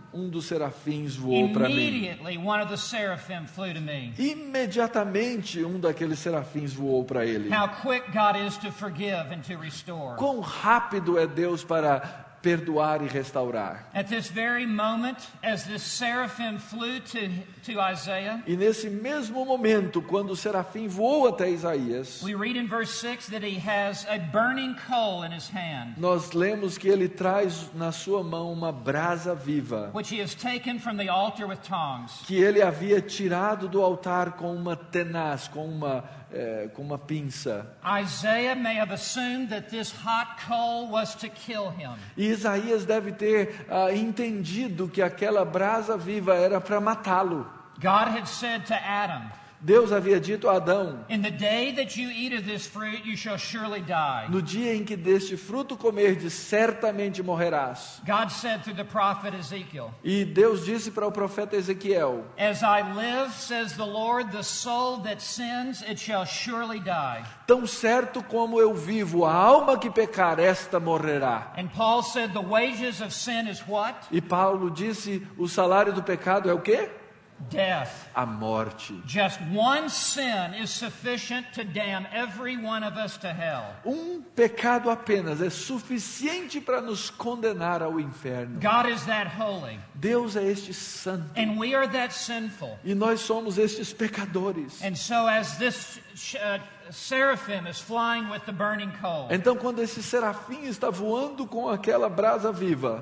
um dos serafins voou para mim. Immediately, one of the seraphim flew to me. Imediatamente, um daqueles serafins voou para ele. How quick God is to forgive and to restore. Quão rápido é Deus para perdoar e restaurar. At this very moment, as this seraphim flew to, to Isaiah, E nesse mesmo momento, quando o serafim voou até Isaías, we read in verse six that he has a burning coal in his hand, nós lemos que ele traz na sua mão uma brasa viva, which he has taken from the altar with tongs. que ele havia tirado do altar com uma tenaz, com uma, é, com uma pinça. Isaiah may have assumed that this hot coal was to kill him. E Isaías deve ter ah, entendido que aquela brasa viva era para matá-lo. God had said to Adam, Deus havia dito a Adão: in the day that you eat of this fruit, you shall surely die. no dia em que deste fruto comerdes, certamente morrerás. God said through the prophet Ezekiel, E Deus disse para o profeta Ezequiel: as I live, says the Lord, the soul that sins, it shall surely die. tão certo como eu vivo, a alma que pecar, esta morrerá. And Paul said the wages of sin is what? E Paulo disse: o salário do pecado é o quê? Death. A morte. Just one sin is sufficient to damn every one of us to hell. Um pecado apenas é suficiente para nos condenar ao inferno. God is that holy, Deus é este santo. and we are that sinful. E nós somos estes pecadores. And so as this uh, seraphim is flying with the burning coal, Então, quando esse serafim está voando com aquela brasa viva,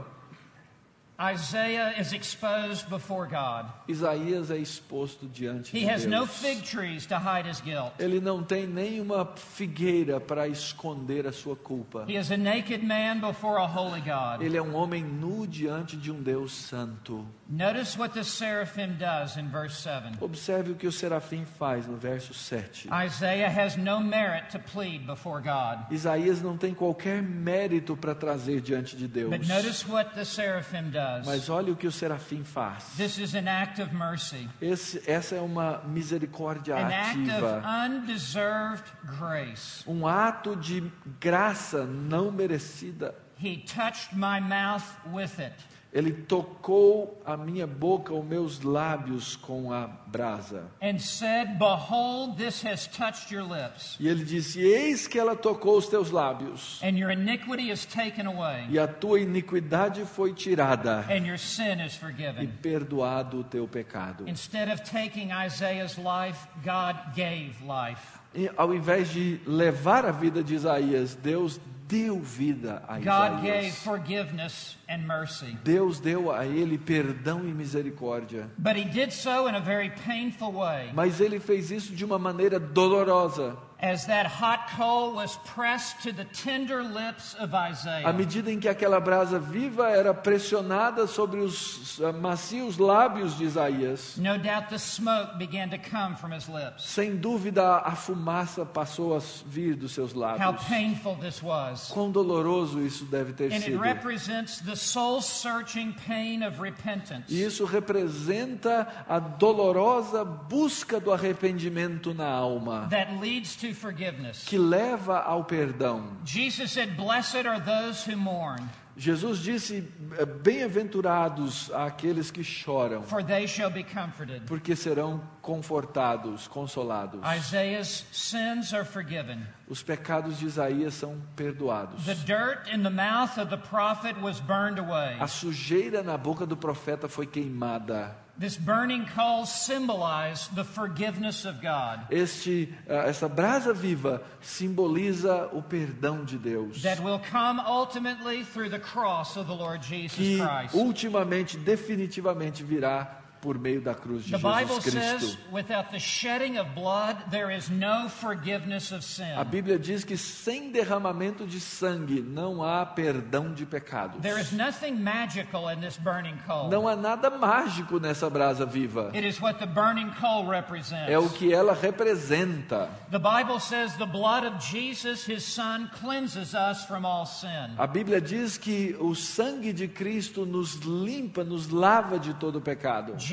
Isaiah is exposed before God. Isaías é exposto diante He de has no Deus. fig trees to hide his guilt. Ele não tem nenhuma figueira para esconder a sua culpa. He is a naked man before a holy God. Ele é um homem nu diante de um Deus santo. Notice what the seraphim does in verse seven. Observe o que o serafim faz no verso sete. Isaiah has no merit to plead before God. Isaías não tem qualquer mérito para trazer diante de Deus. But notice what the seraphim does. Mas olha o que o serafim faz. This is an act of mercy, Esse, essa é uma misericórdia an act of ativa. undeserved grace. Um ato de graça não merecida. He touched my mouth with it. Ele tocou a minha boca, os meus lábios com a brasa. And said, behold, this has touched your lips, E ele disse: eis que ela tocou os teus lábios. and your iniquity is taken away, E a tua iniquidade foi tirada. and your sin is E forgiven. perdoado o teu pecado. Instead of taking Isaiah's life, God gave life. E ao invés de levar a vida de Isaías, Deus deu vida a God gave Isaías. forgiveness and mercy. Deus deu a ele perdão e misericórdia. But he did so in a very painful way. Mas ele fez isso de uma maneira dolorosa. As that hot coal was pressed to the tender lips of À Isaiah, medida em que aquela brasa viva era pressionada sobre os uh, macios lábios de Isaías, no doubt the smoke began to come from his lips. sem dúvida a fumaça passou a vir dos seus How lábios. painful this was. Quão doloroso isso deve ter And it sido. represents the soul-searching pain of repentance. E isso representa a dolorosa busca do arrependimento na alma, That leads to forgiveness. que leva ao perdão. Jesus said, blessed are those who mourn, Jesus disse: bem-aventurados aqueles que choram, for they shall be comforted. porque serão confortados, consolados. Isaiah's sins are forgiven. Os pecados de Isaías são perdoados. The dirt in the mouth of the prophet was burned away. A sujeira na boca do profeta foi queimada. This burning coal symbolized the forgiveness of God Este, uh, essa brasa viva simboliza o perdão de Deus, that will come ultimately through the cross of the Lord Jesus que Christ. ultimamente, definitivamente virá por meio da cruz de The Bible Jesus says, Cristo. without the shedding of blood, there is no forgiveness of sin. A Bíblia diz que sem derramamento de sangue não há perdão de pecados. There is nothing magical in this burning coal. Não há nada mágico nessa brasa viva. It is what the burning coal represents. É o que ela representa. The Bible says the blood of Jesus, his son, cleanses us from all sin. A Bíblia diz que o sangue de Cristo nos limpa, nos lava de todo pecado.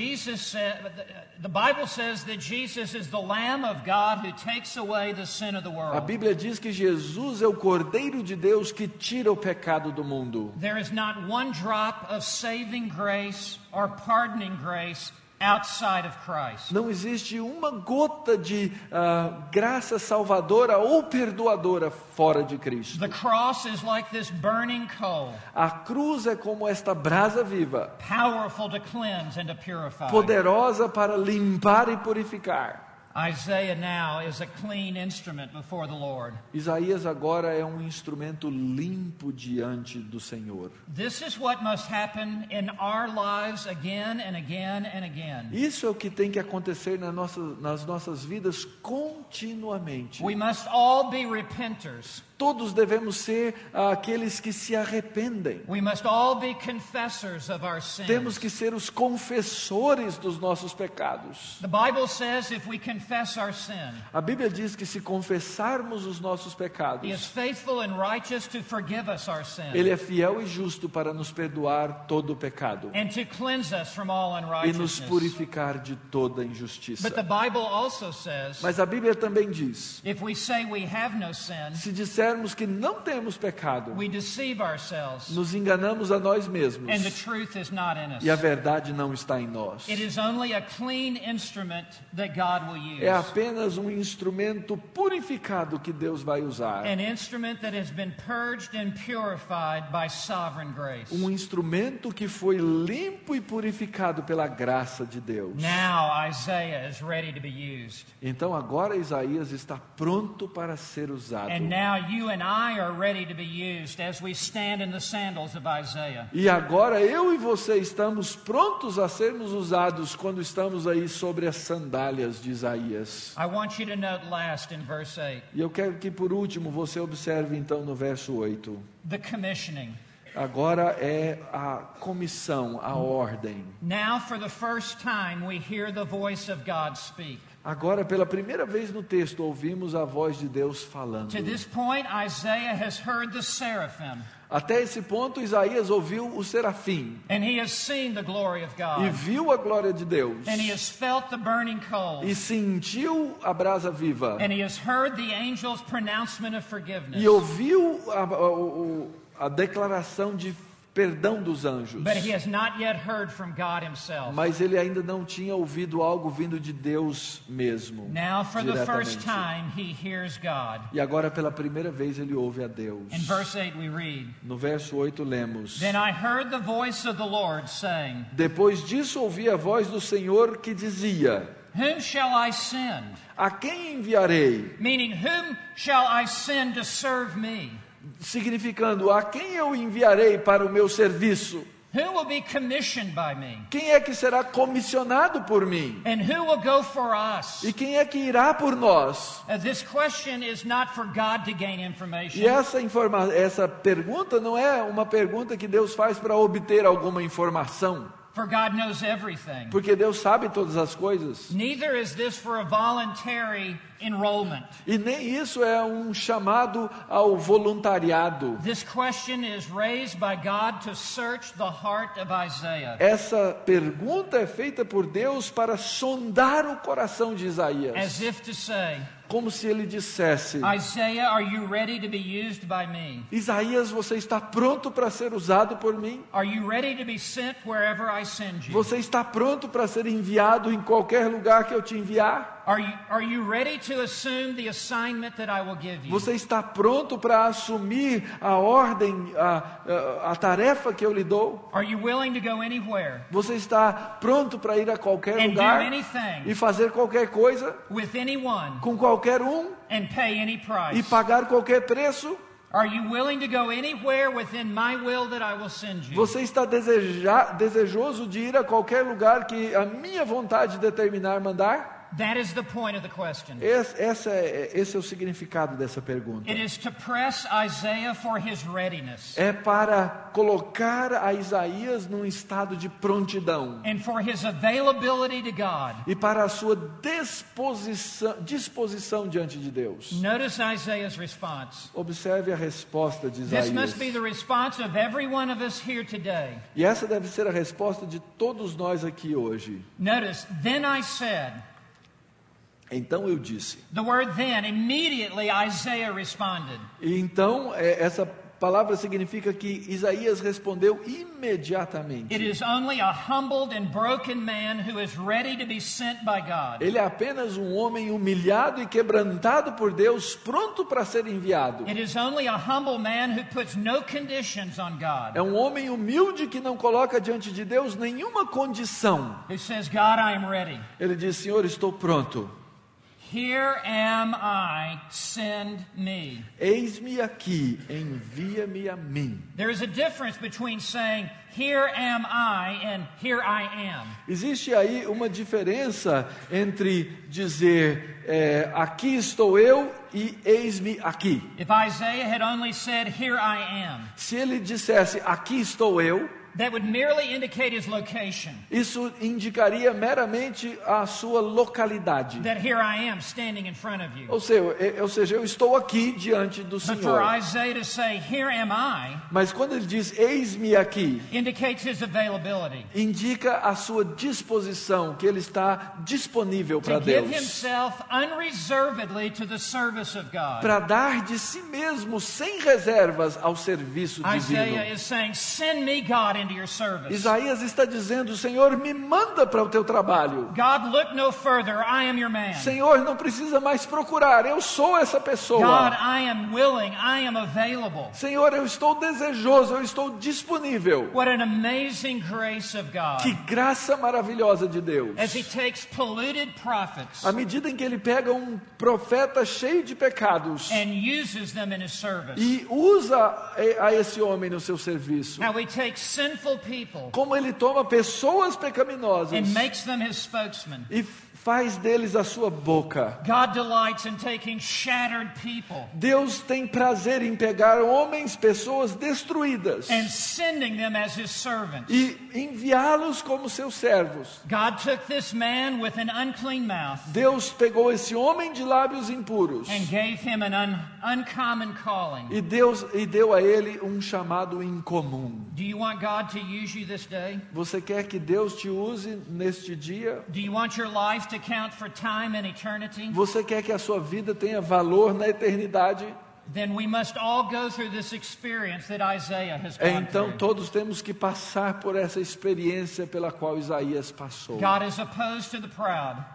Jesus said, the Bible says that Jesus is the Lamb of God who takes away the sin of the A world. Bíblia diz que Jesus é o Cordeiro de Deus que tira o pecado do mundo. There is not one drop of saving grace or pardoning grace outside of Christ. Não existe uma gota de uh, graça salvadora ou perdoadora fora de Cristo. The cross is like this burning coal, A cruz é como esta brasa viva, powerful to cleanse and to purify. poderosa para limpar e purificar. Isaiah now is a clean instrument before the Lord. Isaías agora é um instrumento limpo diante do Senhor. This is what must happen in our lives again and again and again. Isso é o que tem que acontecer na nossa, nas nossas vidas continuamente. We must all be repenters. Todos devemos ser ah, aqueles que se arrependem. We must all be confessors of our sins. Temos que ser os confessores dos nossos pecados. The Bible says if we confess our sin, A Bíblia diz que se confessarmos os nossos pecados, He is faithful and righteous to forgive us our sin Ele é fiel e justo para nos perdoar todo o pecado and to cleanse us from all e nos unrighteousness. purificar de toda injustiça. But the Bible also says Mas a Bíblia também diz, if we say we have no sin, se dissermos que não temos pecado, we deceive ourselves nos enganamos a nós mesmos and the truth is not in us. e a verdade não está em nós. It is only a clean instrument that God will use. É apenas um instrumento purificado que Deus vai usar. An instrument that has been purged and purified by sovereign grace. Um instrumento que foi limpo e purificado pela graça de Deus. Now Isaiah is ready to be used. Então agora Isaías está pronto para ser usado. And now you and I are ready to be used as we stand in the sandals of Isaiah. E agora eu e você estamos prontos a sermos usados quando estamos aí sobre as sandálias de Isaías. I want you to note last in verse eight, E eu quero que por último você observe então no verso oito. the commissioning. Agora é a comissão, a ordem. Now for the first time we hear the voice of God speak. Agora, pela primeira vez no texto, ouvimos a voz de Deus falando. To this point, Isaiah has heard the seraphim, Até esse ponto, Isaías ouviu o serafim and he has seen the glory of e God, viu a glória de Deus and he has felt the burning coals, e sentiu a brasa viva and he has heard the angel's pronouncement of forgiveness. e ouviu a, a, a declaração de perdão dos anjos. But he has not yet heard from God himself. Mas ele ainda não tinha ouvido algo vindo de Deus mesmo. Now for the first diretamente. time he hears God. E agora pela primeira vez ele ouve a Deus. In verse eight we read, No verso oito lemos: Then I heard the voice of the Lord saying, Depois disso ouvi a voz do Senhor que dizia: Whom shall I send? A quem enviarei? Meaning, whom shall I send to serve me? Significando, a quem eu enviarei para o meu serviço? Who will be commissioned by me? Quem é que será comissionado por mim? And who will go for us? E quem é que irá por nós? Uh, this question is not for God to gain information. E essa, informa essa pergunta não é uma pergunta que Deus faz para obter alguma informação, For God knows everything. porque Deus sabe todas as coisas. Neither is this for a voluntary enrollment. E nem isso é um chamado ao voluntariado. This question is raised by God to search the heart of Isaiah. Essa pergunta é feita por Deus para sondar o coração de As Isaías, if to say, como se ele dissesse: Isaiah, are you ready to be used by me? Isaías, você está pronto para ser usado por mim? Are you ready to be sent wherever I send you? Você está pronto para ser enviado em qualquer lugar que eu te enviar? Are you, are you ready to assume the assignment that I will give you? Você está pronto para assumir a ordem, a, a, a tarefa que eu lhe dou? Are you willing to go anywhere Você está pronto para ir a qualquer and do lugar anything e fazer qualquer coisa with anyone com qualquer um and pay any e price? pagar qualquer preço? Are you willing to go anywhere within my will that I will send you? Você está deseja, desejoso de ir a qualquer lugar que a minha vontade determinar mandar? That is the point of the question. Esse, essa é, esse é o significado dessa pergunta. It is to press Isaiah for his readiness. É para colocar a Isaías num estado de prontidão. And for his availability to God. E para a sua disposição, disposição diante de Deus. Notice Isaiah's response. Observe a resposta de Isaías. This must be the response of every one of us here today. E essa deve ser a resposta de todos nós aqui hoje. Notice, then I said. Então eu disse. The word then, immediately Isaiah responded. E então essa palavra significa que Isaías respondeu imediatamente. It is only a humbled and broken man who is ready to be sent by God. Ele é apenas um homem humilhado e quebrantado por Deus, pronto para ser enviado. It is only a humble man who puts no conditions on God. É um homem humilde que não coloca diante de Deus nenhuma condição. Who says, God, I am ready. Ele diz, Senhor, estou pronto. Here am I, send me. Eis-me aqui, envia-me a mim. There is a difference between saying, here am I, and here I am. Existe aí uma diferença entre dizer, é, aqui estou eu e eis-me aqui. If Isaiah had only said, here I am. Se ele dissesse, aqui estou eu, that would merely indicate his location. Isso indicaria meramente a sua localidade. That here I am standing in front of you. Ou seja, ou seja, eu estou aqui diante do But for Senhor. Isaiah to say, here am I, Mas quando ele diz eis-me aqui, indicates his availability. indica a sua disposição, que ele está disponível para To give Deus. himself unreservedly to the service of God. Para dar de si mesmo sem reservas ao serviço Isaiah divino. is saying, send me, God, into your service. Isaías está dizendo, Senhor, me manda para o teu trabalho. God, look no further, I am your man. Senhor, não precisa mais procurar, eu sou essa pessoa. God, I am willing, I am available. Senhor, eu estou desejoso, eu estou disponível. What an amazing grace of God. Que graça maravilhosa de Deus. As he takes polluted prophets À medida em que ele pega um profeta cheio de pecados and uses them in his service. e usa a esse homem no seu serviço, How he takes sinful people como ele toma pessoas pecaminosas and makes them his spokesman. e faz deles a sua boca. God delights in taking shattered people Deus tem prazer em pegar homens, pessoas destruídas and sending them as his servants. e enviá-los como seus servos. God took this man with an unclean mouth Deus pegou esse homem de lábios impuros and gave him an un- uncommon calling. e, Deus, e deu a ele um chamado incomum. Do you want God to use you this day? Você quer que Deus te use neste dia? Do you want your life to count for time and eternity? Você quer que a sua vida tenha valor na eternidade? Then we must all go through this experience that Isaiah has gone Então through. todos temos que passar por essa experiência pela qual Isaías passou. God is opposed to the proud,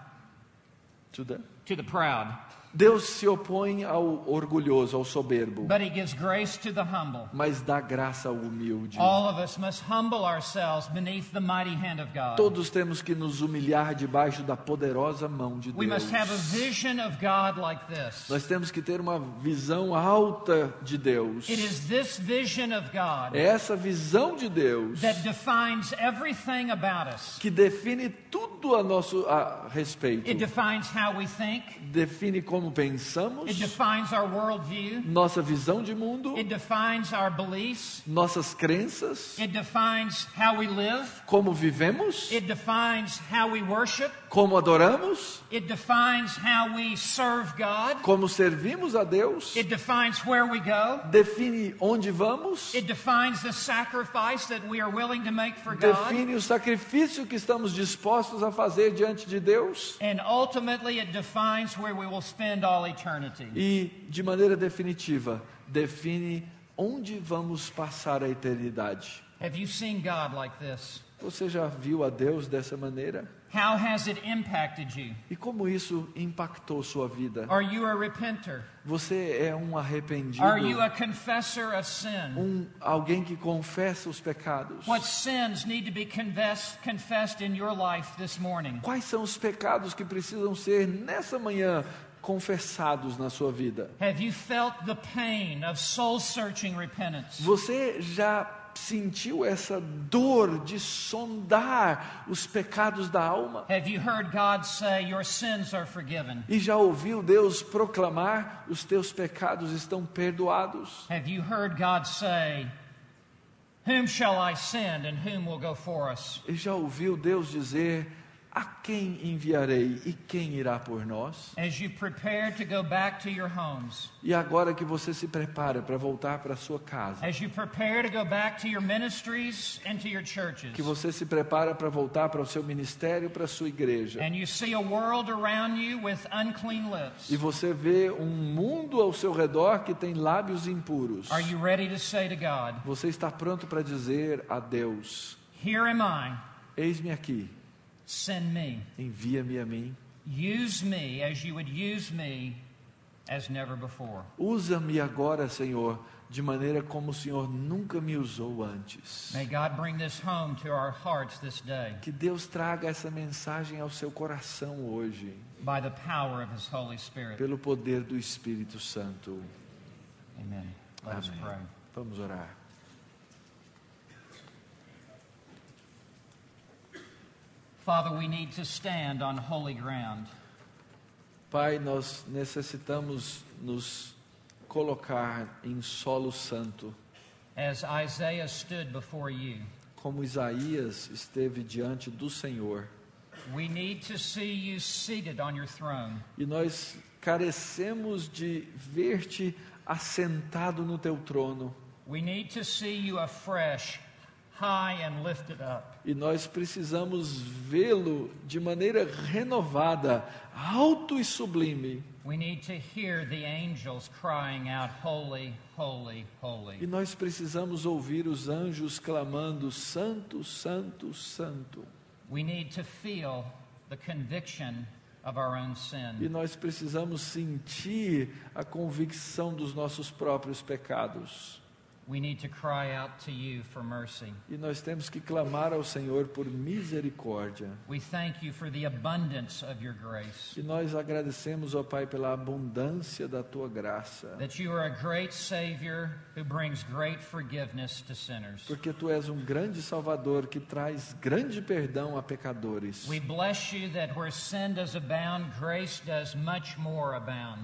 To the- to the proud, Deus se opõe ao orgulhoso, ao soberbo, but he gives grace to the humble. mas dá graça ao humilde. All of us must humble ourselves beneath the mighty hand of God. Todos temos que nos humilhar debaixo da poderosa mão de We Deus. must have a vision of God like this. Nós temos que ter uma visão alta de Deus. It is this vision of God É essa visão de Deus that defines everything about us. que define tudo a nosso a respeito. It defines how we think. Define como pensamos, It defines our worldview. nossa visão de mundo, It defines our beliefs. nossas crenças, It defines how we live. como vivemos, It defines how we worship. como adoramos, It defines how we serve God. como servimos a Deus, It defines where we go. define onde vamos, It defines the sacrifice that we are willing to make for God. define o sacrifício que estamos dispostos a fazer diante de Deus And ultimately it defines where we will spend all eternity. e, de maneira definitiva, define onde vamos passar a eternidade. Have you seen God like this? Você já viu a Deus dessa maneira? How has it impacted you? E como isso impactou sua vida? Are you a repenter? Você é um arrependido? Are you a confessor of sin? Um, alguém que confessa os pecados? What sins need to be confessed, confessed in your life this morning? Quais são os pecados que precisam ser nessa manhã confessados na sua vida? Have you felt the pain of soul-searching repentance? Você já sentiu essa dor de sondar os pecados da alma? Have you heard God say, your sins are forgiven? E já ouviu Deus proclamar, os teus pecados estão perdoados? Have you heard God say, whom shall I send and whom will go for us? E já ouviu Deus dizer, a quem enviarei e quem irá por nós? As you prepare to go back to your homes, E agora que você se prepara para voltar para a sua casa, as you prepare to go back to your ministries and to your churches, que você se prepara para voltar para o seu ministério, para a sua igreja, and you see a world around you with unclean lips, e você vê um mundo ao seu redor que tem lábios impuros, are you ready to say to God, você está pronto para dizer a Deus, here am I, eis-me aqui, send me. envia-me a mim, Use me as you would use me as never before. usa-me agora, Senhor, de maneira como o Senhor nunca me usou antes. May God bring this home to our hearts this day Que Deus traga essa mensagem ao seu coração hoje, by the power of His Holy Spirit. pelo poder do Espírito Santo. Amen. Let us pray. Amém. Vamos orar. Father, we need to stand on holy ground. Pai, nós necessitamos nos colocar em solo santo, As Isaiah stood before you, como Isaías esteve diante do Senhor. we need to see you seated on your throne. E nós carecemos de ver-te assentado no teu trono. We need to see you afresh, high and lifted up. E nós precisamos vê-lo de maneira renovada, alto e sublime. We need to hear the angels crying out, holy, holy, holy. E nós precisamos ouvir os anjos clamando, Santo, Santo, Santo. We need to feel the conviction of our own E sin. nós precisamos sentir a convicção dos nossos próprios pecados. We need to cry out to you for mercy. E nós temos que clamar ao Senhor por misericórdia. We thank you for the abundance of your grace. E nós agradecemos, ó Pai, pela abundância da tua graça. That you are a great Savior who brings great forgiveness to sinners. Porque tu és um grande Salvador que traz grande perdão a pecadores. We bless you that where sin does abound, grace does much more abound.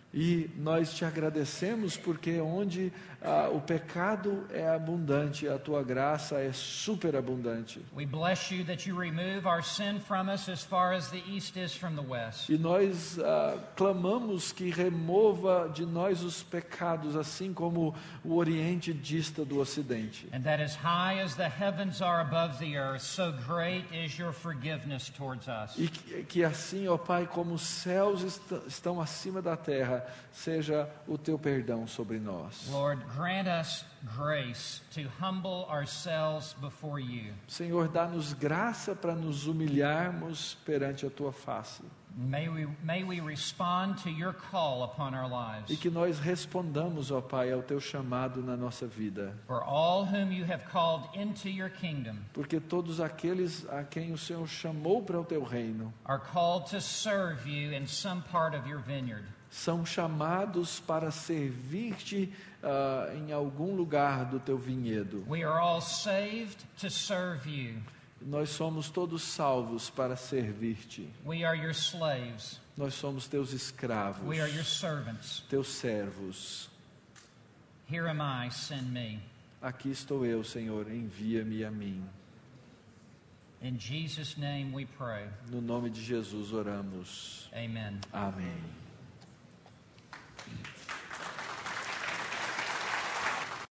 E nós te agradecemos porque onde ah, o pecado é abundante, a tua graça é superabundante. We bless you that you remove our sin from us as far as the east is from the west. E nós ah, clamamos que remova de nós os pecados, assim como o Oriente dista do Ocidente. And that as high as the heavens are above the earth, so great is your forgiveness towards us. E que, que assim, ó Pai, como os céus est- estão acima da terra, seja o teu perdão sobre nós. Lord, grant us grace to humble ourselves before you. Senhor, dá-nos graça para nos humilharmos perante a tua face. May we, may we respond to your call upon our E lives. que nós respondamos, ó Pai, ao teu chamado na nossa vida. For all whom you have called into your kingdom Porque todos aqueles a quem o Senhor chamou para o teu reino are called to serve you in some part of your vineyard. são chamados para servir-te ah, em algum lugar do teu vinhedo. We are all saved to serve you. Nós somos todos salvos para servir-te. We are your slaves. Nós somos teus escravos, We are your servants. teus servos. Here am I, send me. Aqui estou eu, Senhor, envia-me a mim. In Jesus' name we pray. No nome de Jesus oramos. Amen. Amém.